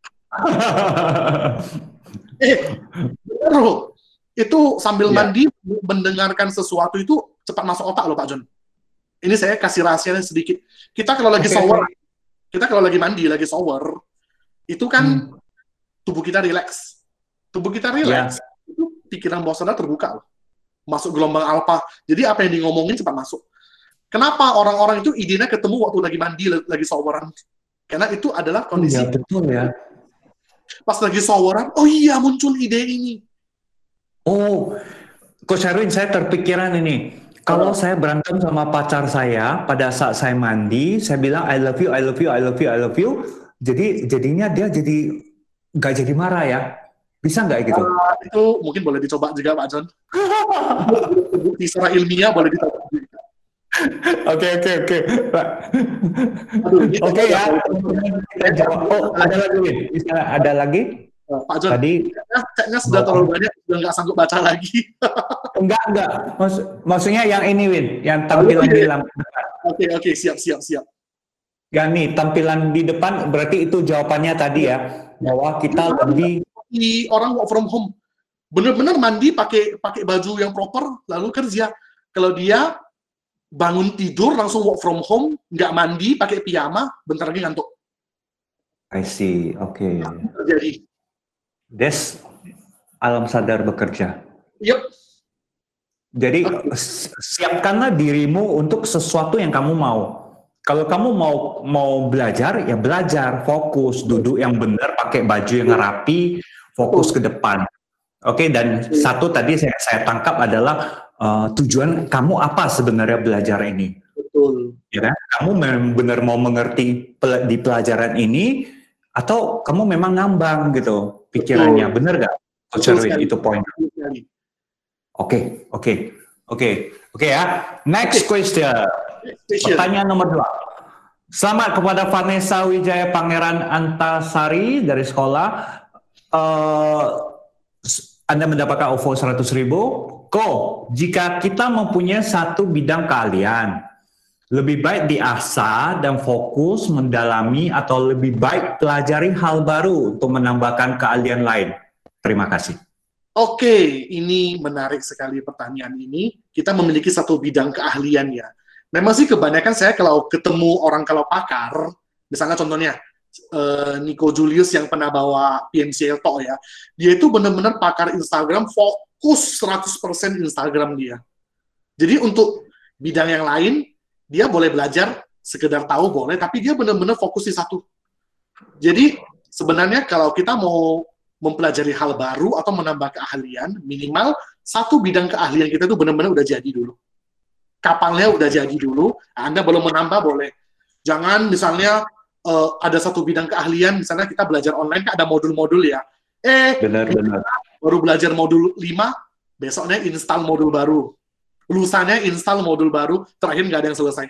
Eh, bener loh. Itu sambil Ya. mandi mendengarkan sesuatu itu cepat masuk otak loh Pak John. Ini saya kasih rahasianya sedikit. Kita kalau lagi Oke, shower, oke. kita kalau lagi mandi, lagi shower, itu kan Hmm, tubuh kita rileks. Tubuh kita ya. rileks, itu pikiran bawah sadar terbuka loh. Masuk gelombang alfa. Jadi apa yang di ngomongin cepat masuk. Kenapa orang-orang itu idenya ketemu waktu lagi mandi, lagi showeran? Karena itu adalah Oh kondisi ya, betul ya. pas lagi showeran, oh iya muncul ide ini. Oh, Coach Erwin, saya terpikiran ini. Kalau Oh, saya berantem sama pacar saya pada saat saya mandi, saya bilang I love you, I love you, I love you, I love you. Jadi jadinya dia jadi nggak jadi marah ya. Bisa nggak gitu? itu mungkin boleh dicoba juga Pak John. Bukti secara ilmiah boleh dicoba. Oke, oke, oke. Pak. Aduh, ini Oke kayaknya ya, udah- teman-teman, kita jawab. Oh, ada lagi, Win? Bisa ada lagi? Pak John, Tadi kayaknya, kayaknya sudah terlalu banyak, sudah nggak sanggup baca lagi. enggak, enggak. Maksud, maksudnya yang ini, Win, yang tampilan di lampu depan. Oke, oke, siap, siap, siap. Ya nih, tampilan di depan berarti itu jawabannya tadi ya, bahwa kita lebih Di orang work from home, bener-bener mandi pakai pakai baju yang proper, lalu kerja. Kalau dia bangun tidur langsung work from home, nggak mandi, pakai piyama, bentar lagi ngantuk. I see, oke. Terjadi. Des, alam sadar bekerja. Yep. Jadi Oke. s- siapkanlah dirimu untuk sesuatu yang kamu mau. Kalau kamu mau mau belajar, ya belajar, fokus, duduk yang benar, pakai baju yang rapi, fokus ke depan. Oke, dan satu tadi saya, saya tangkap adalah uh, tujuan kamu apa sebenarnya belajar ini. Betul. Ya kan? Kamu memang benar mau mengerti pel- di pelajaran ini, atau kamu memang ngambang gitu pikirannya, Betul. benar nggak? Coach Betul Erwin, sekali. itu poin. Betul sekali. Oke, oke, oke, oke ya. Next question. Question. Pertanyaan nomor dua. Selamat kepada Vanessa Wijaya Pangeran Antasari dari sekolah. Eh, Anda mendapatkan O V O seratus ribu. Ko, jika kita mempunyai satu bidang keahlian, lebih baik diasah dan fokus mendalami atau lebih baik pelajari hal baru untuk menambahkan keahlian lain? Terima kasih. Oke, ini menarik sekali pertanyaan ini. Kita memiliki satu bidang keahlian ya. Memang sih kebanyakan saya kalau ketemu orang kalau pakar, misalnya contohnya eh, Nico Julius yang pernah bawa P M C L Talk ya, dia itu benar-benar pakar Instagram, fokus seratus persen Instagram dia. Jadi untuk bidang yang lain, dia boleh belajar, sekedar tahu boleh, tapi dia benar-benar fokus di satu. Jadi sebenarnya kalau kita mau mempelajari hal baru atau menambah keahlian, minimal satu bidang keahlian kita itu benar-benar udah jadi dulu. Kapalnya udah jadi dulu, Anda belum menambah boleh. Jangan misalnya uh, ada satu bidang keahlian, misalnya kita belajar online kan ada modul-modul ya. Eh, Benar-benar. baru belajar modul lima, besoknya install modul baru. Lusanya install modul baru, terakhir nggak ada yang selesai.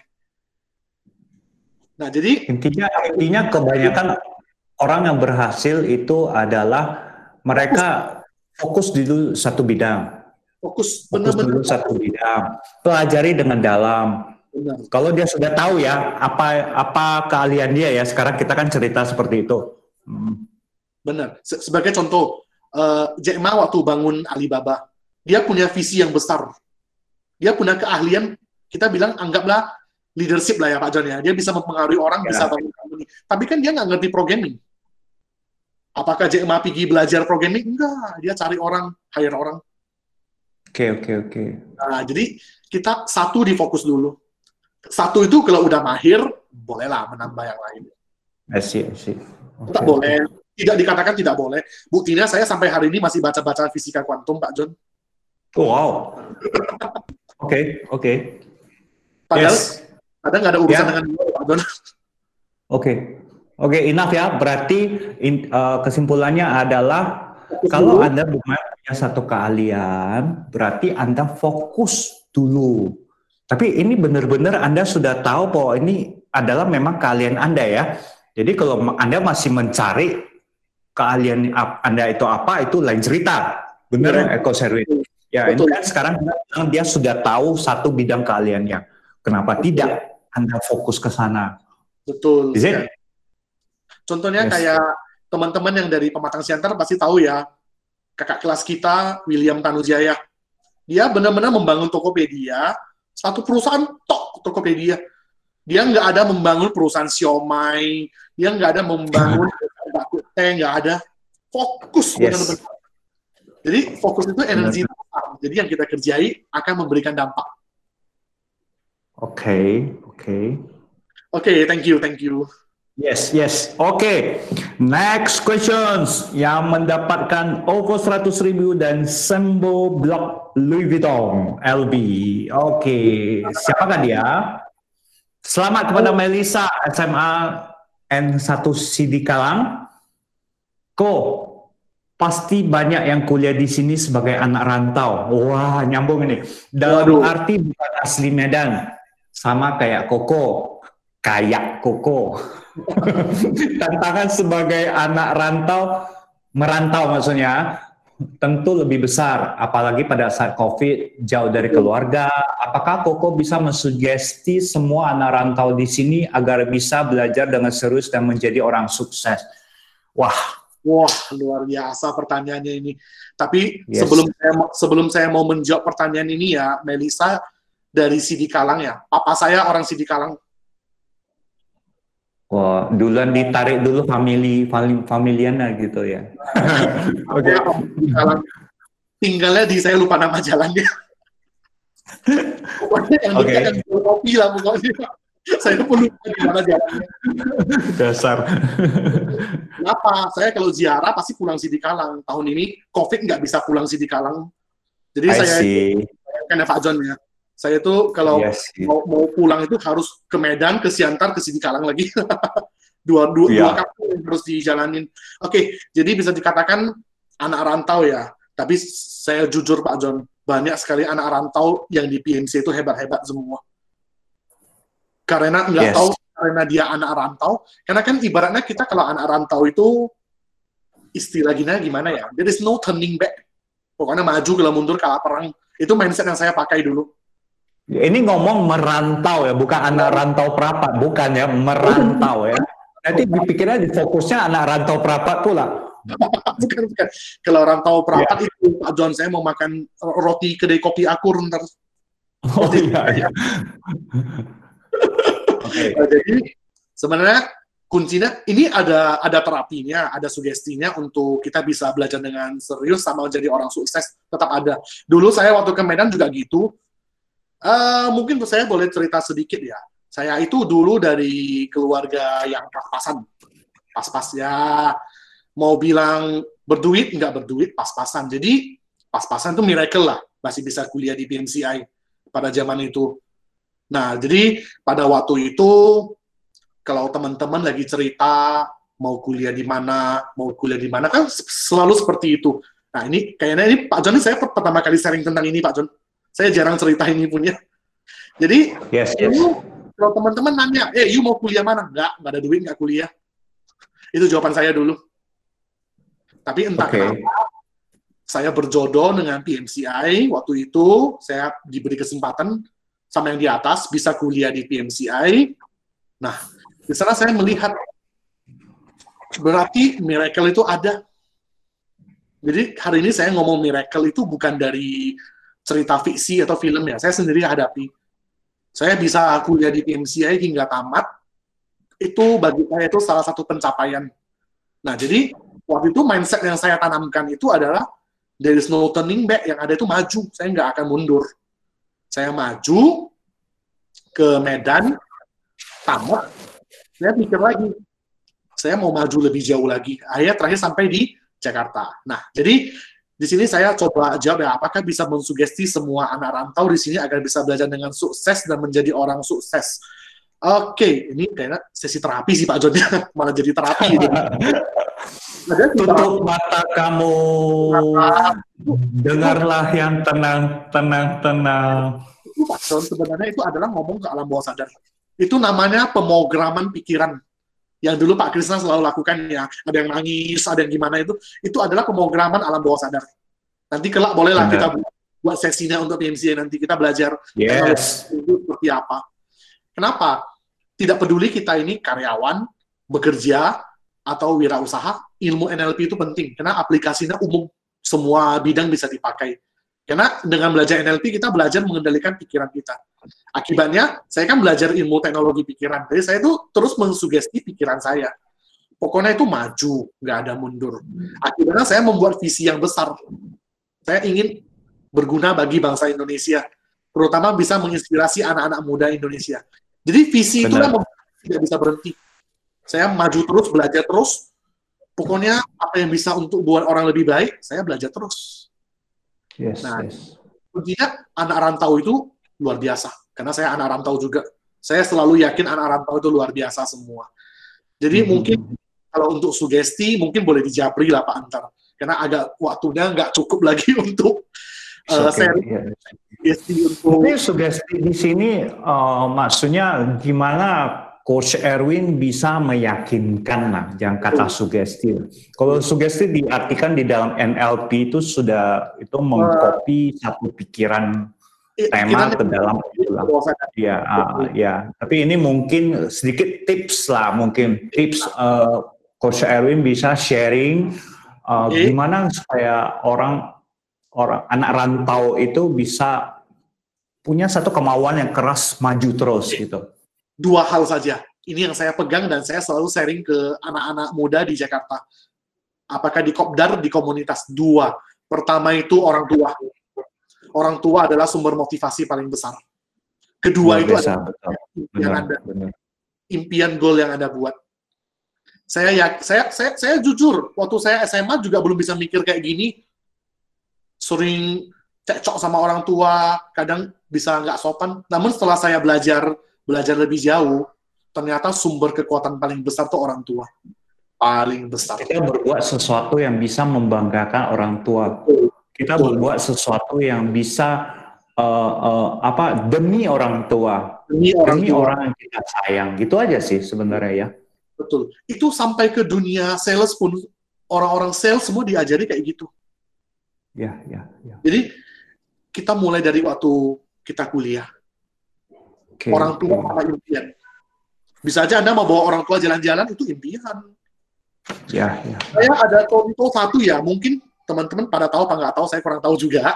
Nah, jadi Intinya, intinya kebanyakan orang yang berhasil itu adalah mereka fokus dulu satu bidang. fokus Fokus benar-benar dulu satu bidang. Pelajari dengan dalam. benar. Kalau dia sudah tahu ya apa apa keahlian dia ya, sekarang kita kan cerita seperti itu. Hmm. Benar. Se- Sebagai contoh, uh, Jack Ma waktu bangun Alibaba, dia punya visi yang besar. Dia punya keahlian, kita bilang anggaplah leadership lah ya Pak John ya. Dia bisa mempengaruhi orang, Ya. bisa bangun company. Tapi kan dia nggak ngerti programming. Apakah Jack Ma pergi belajar programming? Enggak. Dia cari orang, hire orang. Oke, oke, oke. Nah, jadi kita satu difokus dulu. Satu itu kalau udah mahir, bolehlah menambah yang lain. I see, I see. Tak Oke, boleh tidak dikatakan tidak boleh. Buktinya saya sampai hari ini masih baca-baca fisika kuantum, Pak John. Oh, wow. Oke, okay, oke. Okay. Padahal yes. ada nggak ada urusan yeah. dengan gue, Pak John. Oke, okay. oke, okay, enough ya. Berarti in, uh, kesimpulannya adalah fokus kalau dulu. Anda punya satu keahlian, berarti Anda fokus dulu. Tapi ini benar-benar Anda sudah tahu bahwa ini adalah memang keahlian Anda ya. Jadi kalau Anda masih mencari keahlian Anda itu apa, itu lain cerita. Benar, ya. Eko Serwin? Ya, betul. Ini kan sekarang dia sudah tahu satu bidang keahliannya. Kenapa betul. Tidak Anda fokus ke sana? Betul. Ya. Contohnya yes. kayak teman-teman yang dari Pematang Siantar pasti tahu ya, kakak kelas kita, William Tanujaya. Dia benar-benar membangun Tokopedia, satu perusahaan tok Tokopedia. Dia nggak ada membangun perusahaan siomay, dia nggak ada membangun teh, nggak ada. Fokus yes. benar-benar. Jadi fokus itu energi. Jadi yang kita kerjai akan memberikan dampak. Oke, okay, oke. Okay. Oke, okay, thank you, thank you. Yes, yes. Oke. Okay. Next questions yang mendapatkan ongkos seratus ribu dan Sembo Blok Louis Vuitton L B. Oke, okay. Siapakah dia? Selamat kepada oh. Melisa S M A N satu Sidikalang. Ko, pasti banyak yang kuliah di sini sebagai anak rantau. Wah, nyambung ini. Dalam Waduh. arti bukan asli Medan. Sama kayak Koko. Kayak Koko. Tantangan sebagai anak rantau, merantau maksudnya, tentu lebih besar. Apalagi pada saat COVID, jauh dari keluarga. Apakah Koko bisa mensugesti semua anak rantau di sini agar bisa belajar dengan serius dan menjadi orang sukses? Wah. Wah, luar biasa pertanyaannya ini. Tapi yes. sebelum saya, sebelum saya mau menjawab pertanyaan ini ya, Melisa dari Sidikalang ya. Papa saya orang Sidikalang. Wah, duluan ditarik dulu family, familiana gitu ya. Oke. Okay. Tinggalnya di saya lupa nama jalannya. Pokoknya yang dekat yang jual kopi lah pokoknya. Saya pun lupa di mana jalannya. Dasar. Kenapa? Saya kalau ziarah pasti pulang Sidikalang. Tahun ini COVID nggak bisa pulang Sidikalang. Jadi I saya kan Pak John ya. Saya tuh kalau yes, mau, mau pulang itu harus ke Medan, ke Siantar, ke Sidikalang lagi. dua dua, yeah. dua kampung yang harus dijalanin. Oke, okay, jadi bisa dikatakan anak rantau ya. Tapi saya jujur Pak John, banyak sekali anak rantau yang di P M C itu hebat-hebat semua. Karena nggak yes. tahu karena dia anak rantau. Karena kan ibaratnya kita kalau anak rantau itu istilahnya gimana ya? There is no turning back. Pokoknya maju kalau mundur kalah perang. Itu mindset yang saya pakai dulu. Ini ngomong merantau ya, bukan anak rantau perapat, bukan ya, merantau ya. Nanti dipikirnya di fokusnya anak rantau perapat pula. bukan, bukan. Kalau rantau perapat ya. Itu Pak John, saya mau makan roti kedai kopi akur ntar. Oh iya, iya. Okay. Jadi sebenarnya kuncinya ini ada ada terapinya, ada sugestinya untuk kita bisa belajar dengan serius sama jadi orang sukses tetap ada. Dulu saya waktu ke Medan juga gitu. Uh, mungkin saya boleh cerita sedikit ya. Saya itu dulu dari keluarga yang pas-pasan, pas-pas ya. Mau bilang berduit nggak berduit, pas-pasan. Jadi pas-pasan itu miracle lah, masih bisa kuliah di B M C I pada zaman itu. Nah, jadi pada waktu itu kalau teman-teman lagi cerita mau kuliah di mana, mau kuliah di mana kan selalu seperti itu. Nah, ini kayaknya ini Pak John, ini saya pertama kali sharing tentang ini Pak John. Saya jarang cerita ini punya. Jadi, yes, yes. You, kalau teman-teman nanya, eh, you mau kuliah mana? Nggak, nggak ada duit, nggak kuliah. Itu jawaban saya dulu. Tapi entah okay. kenapa, saya berjodoh dengan P M C I. Waktu itu, saya diberi kesempatan sama yang di atas, bisa kuliah di P M C I. Nah, di sana saya melihat, berarti miracle itu ada. Jadi, hari ini saya ngomong miracle itu bukan dari cerita fiksi atau film ya, saya sendiri hadapi. Saya bisa kuliah di P M C I hingga tamat, itu bagi saya itu salah satu pencapaian. Nah, jadi waktu itu mindset yang saya tanamkan itu adalah there is no turning back, yang ada itu maju, saya nggak akan mundur. Saya maju ke Medan, tamat, saya pikir lagi, saya mau maju lebih jauh lagi. Akhirnya terakhir sampai di Jakarta. Nah, jadi di sini saya coba jawab ya, apakah bisa mensugesti semua anak rantau di sini agar bisa belajar dengan sukses dan menjadi orang sukses? Oke, ini kayaknya sesi terapi sih Pak John, malah jadi terapi. Tutup mata kamu, dengarlah yang tenang, tenang, tenang. Itu Pak John, sebenarnya itu adalah ngomong ke alam bawah sadar. Itu namanya pemrograman pikiran. Yang dulu Pak Krisna selalu lakukan ya, ada yang nangis, ada yang gimana itu, itu adalah pemrograman alam bawah sadar. Nanti kelak bolehlah kita buat, buat sesinya untuk P M C, nanti kita belajar yes. itu seperti apa. Kenapa? Tidak peduli kita ini karyawan, bekerja, atau wirausaha, ilmu N L P itu penting, karena aplikasinya umum, semua bidang bisa dipakai. Karena dengan belajar N L P, kita belajar mengendalikan pikiran kita. Akibatnya, saya kan belajar ilmu teknologi pikiran. Jadi saya tuh terus mensugesti pikiran saya. Pokoknya itu maju, nggak ada mundur. Akibatnya saya membuat visi yang besar. Saya ingin berguna bagi bangsa Indonesia. Terutama bisa menginspirasi anak-anak muda Indonesia. Jadi visi itulah tidak bisa berhenti. Saya maju terus, belajar terus. Pokoknya apa yang bisa untuk buat orang lebih baik, saya belajar terus. Yes, nah, yes. Kuncinya anak rantau itu luar biasa. Karena saya anak rantau juga. Saya selalu yakin anak rantau itu luar biasa semua. Jadi mm-hmm. mungkin kalau untuk sugesti, mungkin boleh dijapri lah Pak Antar. Karena agak waktunya nggak cukup lagi untuk uh, okay, seri. Yeah. Sugesti untuk... Tapi sugesti di sini uh, maksudnya gimana Coach Erwin bisa meyakinkan lah, jangan kata sugesti. Kalau sugesti diartikan di dalam N L P itu sudah itu mengcopy uh, satu pikiran tema ke dalam itulah. Ya, uh, ya. Tapi ini mungkin sedikit tips lah, mungkin tips uh, Coach Erwin bisa sharing uh, gimana supaya orang orang anak rantau itu bisa punya satu kemauan yang keras maju terus gitu. Dua hal saja. Ini yang saya pegang dan saya selalu sharing ke anak-anak muda di Jakarta. Apakah di Kopdar, di komunitas. Dua. Pertama itu orang tua. Orang tua adalah sumber motivasi paling besar. Kedua itu adalah impian Anda. Impian goal yang Anda buat. Saya, ya, saya, saya, saya jujur, waktu saya S M A juga belum bisa mikir kayak gini. Sering cekcok sama orang tua, kadang bisa nggak sopan. Namun setelah saya belajar belajar lebih jauh, ternyata sumber kekuatan paling besar tuh orang tua. Paling besar. Kita berbuat sesuatu yang bisa membanggakan orang tua. Kita Betul. berbuat sesuatu yang bisa uh, uh, apa demi orang tua, demi orang, demi tua. orang yang kita sayang. Gitu aja sih sebenarnya ya. Betul. Itu sampai ke dunia sales pun, orang-orang sales semua diajari kayak gitu. Ya, ya, ya. Jadi kita mulai dari waktu kita kuliah. Okay, orang tua sama okay. impian. Bisa aja Anda mau bawa orang tua jalan-jalan, itu impian. Ya, ya. Saya ada contoh satu ya, mungkin teman-teman pada tahu apa nggak tahu, saya kurang tahu juga.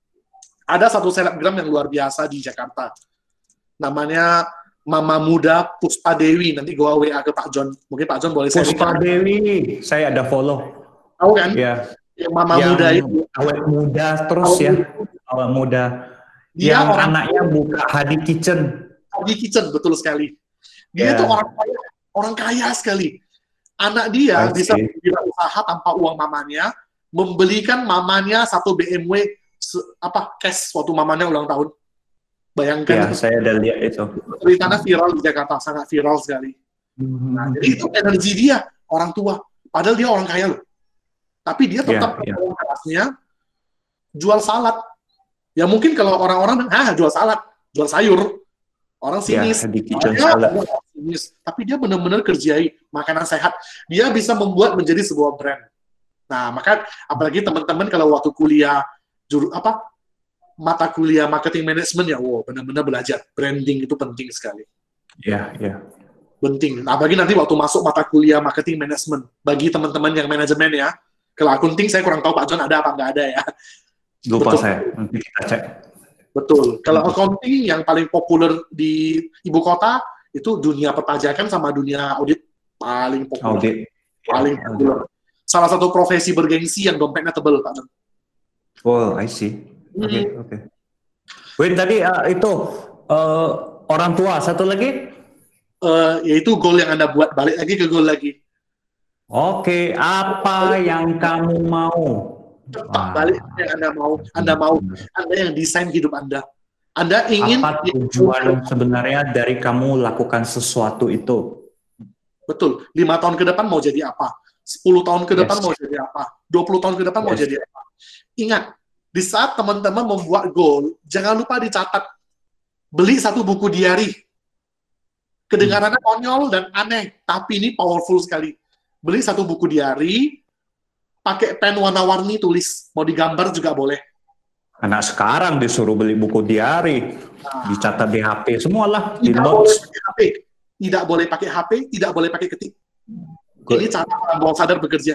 Ada satu selebgram yang luar biasa di Jakarta. Namanya Mama Muda Puspa Dewi. Nanti gua W A ke Pak John. Mungkin Pak John boleh sharing. Puspa Dewi, saya ada follow. Tahu kan? Ya. Yang Mama yang Muda itu. Awet muda terus awet ya. Awet muda. Dia yang orang anaknya buka Hadi Kitchen. Hadi Kitchen, betul sekali. Dia yeah. tuh orang kaya, orang kaya sekali. Anak dia I bisa berusaha tanpa uang mamanya, membelikan mamanya satu B M W apa cash waktu mamanya ulang tahun. Bayangkan. Ya, saya udah lihat itu. Ceritanya viral di Jakarta, sangat viral sekali. Mm-hmm. Nah, jadi itu energi dia, orang tua. Padahal dia orang kaya loh. Tapi dia tetap yeah, yeah. kerasnya jual salad. Ya mungkin kalau orang-orang, ah jual salad, jual sayur. Orang sinis. Yeah, orang sinis. Tapi dia benar-benar kerjai makanan sehat. Dia bisa membuat menjadi sebuah brand. Nah, maka apalagi teman-teman kalau waktu kuliah juru apa mata kuliah marketing management ya, wow, benar-benar belajar branding itu penting sekali. Ya, yeah, ya. Yeah. Penting. Apalagi nanti waktu masuk mata kuliah marketing management bagi teman-teman yang manajemen ya. Kalau akunting saya kurang tahu Pak John ada apa nggak ada ya. Lupa Betul. saya, nanti kita cek. Betul. Kalau accounting yang paling populer di ibu kota itu dunia perpajakan sama dunia audit paling populer. Audit. Paling ya, populer. Audit. Salah satu profesi bergengsi yang dompetnya tebal, Pak John. Oh, I see. Oke, okay, hmm. oke. Okay. Win tadi uh, itu uh, orang tua. Satu lagi? Uh, yaitu goal yang Anda buat. Balik lagi ke goal lagi. Oke, apa yang kamu mau? Cepat Ah, balik apa yang Anda mau. Anda mau, Anda yang desain hidup Anda. Anda ingin, apa tujuan sebenarnya dari kamu lakukan sesuatu itu? betul, lima tahun ke depan mau jadi apa? Sepuluh tahun ke depan Yes, mau jadi apa? Dua puluh tahun ke depan mau yes. jadi apa? Ingat, di saat teman-teman membuat goal, jangan lupa dicatat. Beli satu buku diary. Kedengarannya konyol dan aneh, tapi ini powerful sekali. Beli satu buku diary, pakai pen warna-warni tulis. Mau digambar juga boleh. Anak sekarang disuruh beli buku diary, dicatat di H P semualah, di Tidak boleh notes. pakai H P. Tidak boleh pakai H P, tidak boleh pakai ketik. Ini cara alam bawah sadar bekerja.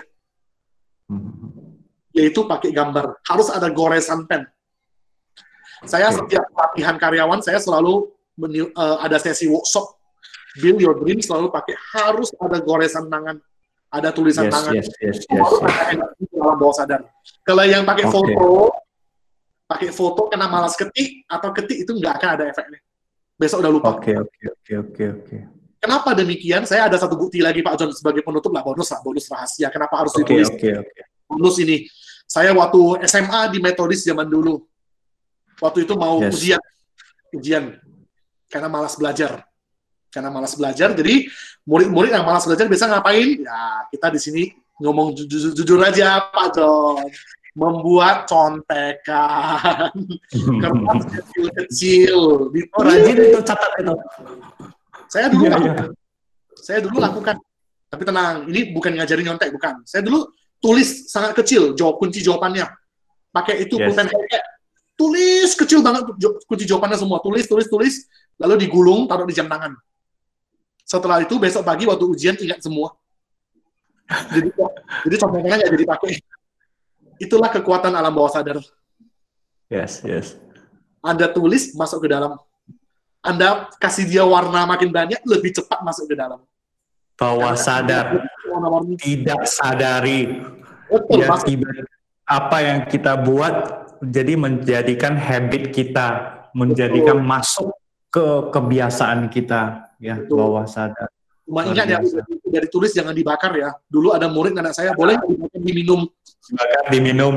Yaitu pakai gambar. Harus ada goresan pen. Saya setiap pelatihan karyawan, saya selalu meni- uh, ada sesi workshop. Build your dream selalu pakai, harus ada goresan tangan. Ada tulisan Yes, tangan. yes, yes, yes, Harus yes. ada energi di alam bawah sadar. Kalau yang pakai Oke. foto, pakai foto karena malas ketik, atau ketik itu nggak akan ada efeknya. Besok udah lupa. Oke, oke, oke, oke, oke. Kenapa demikian? Saya ada satu bukti lagi Pak John sebagai penutup lah, bonus lah, bonus rahasia. Kenapa harus Oke, ditulis? oke, oke. Bonus ini. Saya waktu S M A di metodis zaman dulu. Waktu itu mau Yes. ujian. Ujian. Karena malas belajar. Karena malas belajar, jadi murid-murid yang malas belajar biasa ngapain? Ya, kita di sini ngomong jujur, jujur aja Pak John. Membuat contekan. Kertas kecil-kecil. Oh, rajin itu, catat itu. Saya dulu Iya, iya. lakukan. Saya dulu lakukan. Tapi tenang, ini bukan ngajarin nyontek, bukan. Saya dulu tulis sangat kecil, jawab kunci jawabannya. Pakai itu Yes. pulpen highlight. Tulis kecil banget kunci jawabannya semua. Tulis, tulis, tulis. Lalu digulung, taruh di jam tangan. Setelah itu, besok pagi waktu ujian, ingat semua. Jadi, jadi contekannya nggak jadi pakai. Itulah kekuatan alam bawah sadar. Yes, yes. Anda tulis, masuk ke dalam. Anda kasih dia warna makin banyak, lebih cepat masuk ke dalam. Bawah sadar, Warna-warni. tidak sadari. Betul, Ya, masuk. tiba apa yang kita buat jadi menjadikan habit kita, menjadikan Betul. masuk ke kebiasaan kita, ya, Betul. bawah sadar. Cuma Luar ingat ya, biasa. dari tulis jangan dibakar ya. Dulu ada murid anak saya, boleh nggak dibakar, diminum. Bahkan diminum.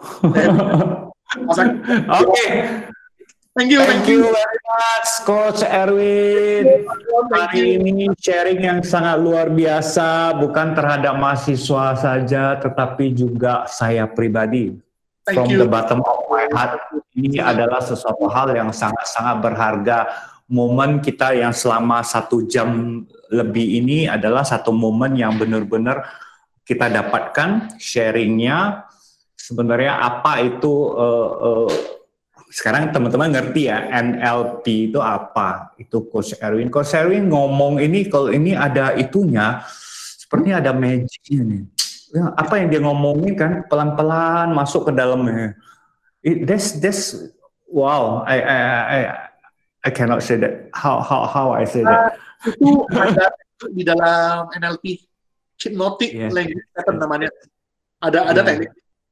Masak. Oke, Thank you, thank you very much, Coach Erwin. Thank Hari you. ini sharing yang sangat luar biasa, bukan terhadap mahasiswa saja, tetapi juga saya pribadi. Thank From you. the bottom of my heart, ini adalah sesuatu hal yang sangat-sangat berharga. Momen kita yang selama satu jam lebih ini adalah satu momen yang benar-benar kita dapatkan sharingnya. Sebenarnya apa itu, uh, uh, sekarang teman-teman ngerti ya, N L P itu apa? Itu Coach Erwin. Coach Erwin ngomong ini, kalau ini ada itunya, sepertinya ada magicnya nih. Ya, apa yang dia ngomongin kan pelan-pelan masuk ke dalamnya. It, that's that's wow. I I I I cannot say that. How how how I say that? Itu ada di dalam N L P, hypnotic Yes. language pattern namanya. Ada ada Yeah. teknik.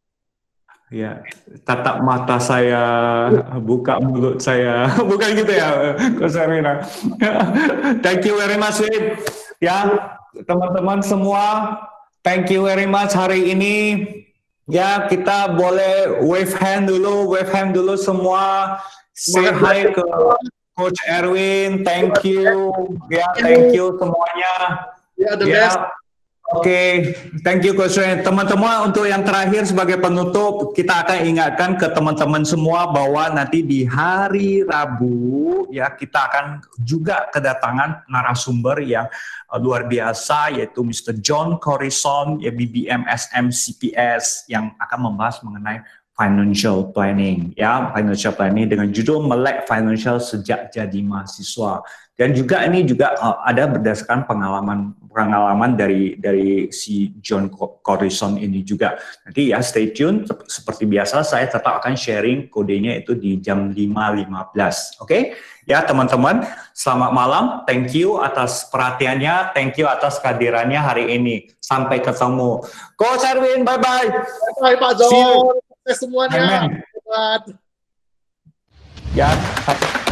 Ya, tatap mata saya, buka mulut saya, bukan gitu ya, Coach Erwin. Thank you very much, Win. Ya, teman-teman semua, thank you very much hari ini. Ya, kita boleh wave hand dulu, wave hand dulu semua. Say hi ke Coach Erwin, thank you. Ya, thank you semuanya. Ya, the Ya, best. oke, thank you Coach Erwin. Teman-teman, untuk yang terakhir sebagai penutup, kita akan ingatkan ke teman-teman semua bahwa nanti di hari Rabu ya kita akan juga kedatangan narasumber yang uh, luar biasa, yaitu Mister John Corrison, ya B B M S M C P S, yang akan membahas mengenai financial planning, ya financial planning dengan judul Melek Financial Sejak Jadi Mahasiswa. Dan juga ini juga uh, ada berdasarkan pengalaman pengalaman dari dari si John Corrison ini juga. Nanti ya stay tune, seperti biasa saya tetap akan sharing kodenya itu di jam lima lima belas. Oke? Okay? Ya teman-teman, selamat malam. Thank you atas perhatiannya, thank you atas kehadirannya hari ini. Sampai ketemu. Coach Erwin, bye-bye. Bye Pak See you. John. Sukses semuanya. Amen. Selamat. Ya.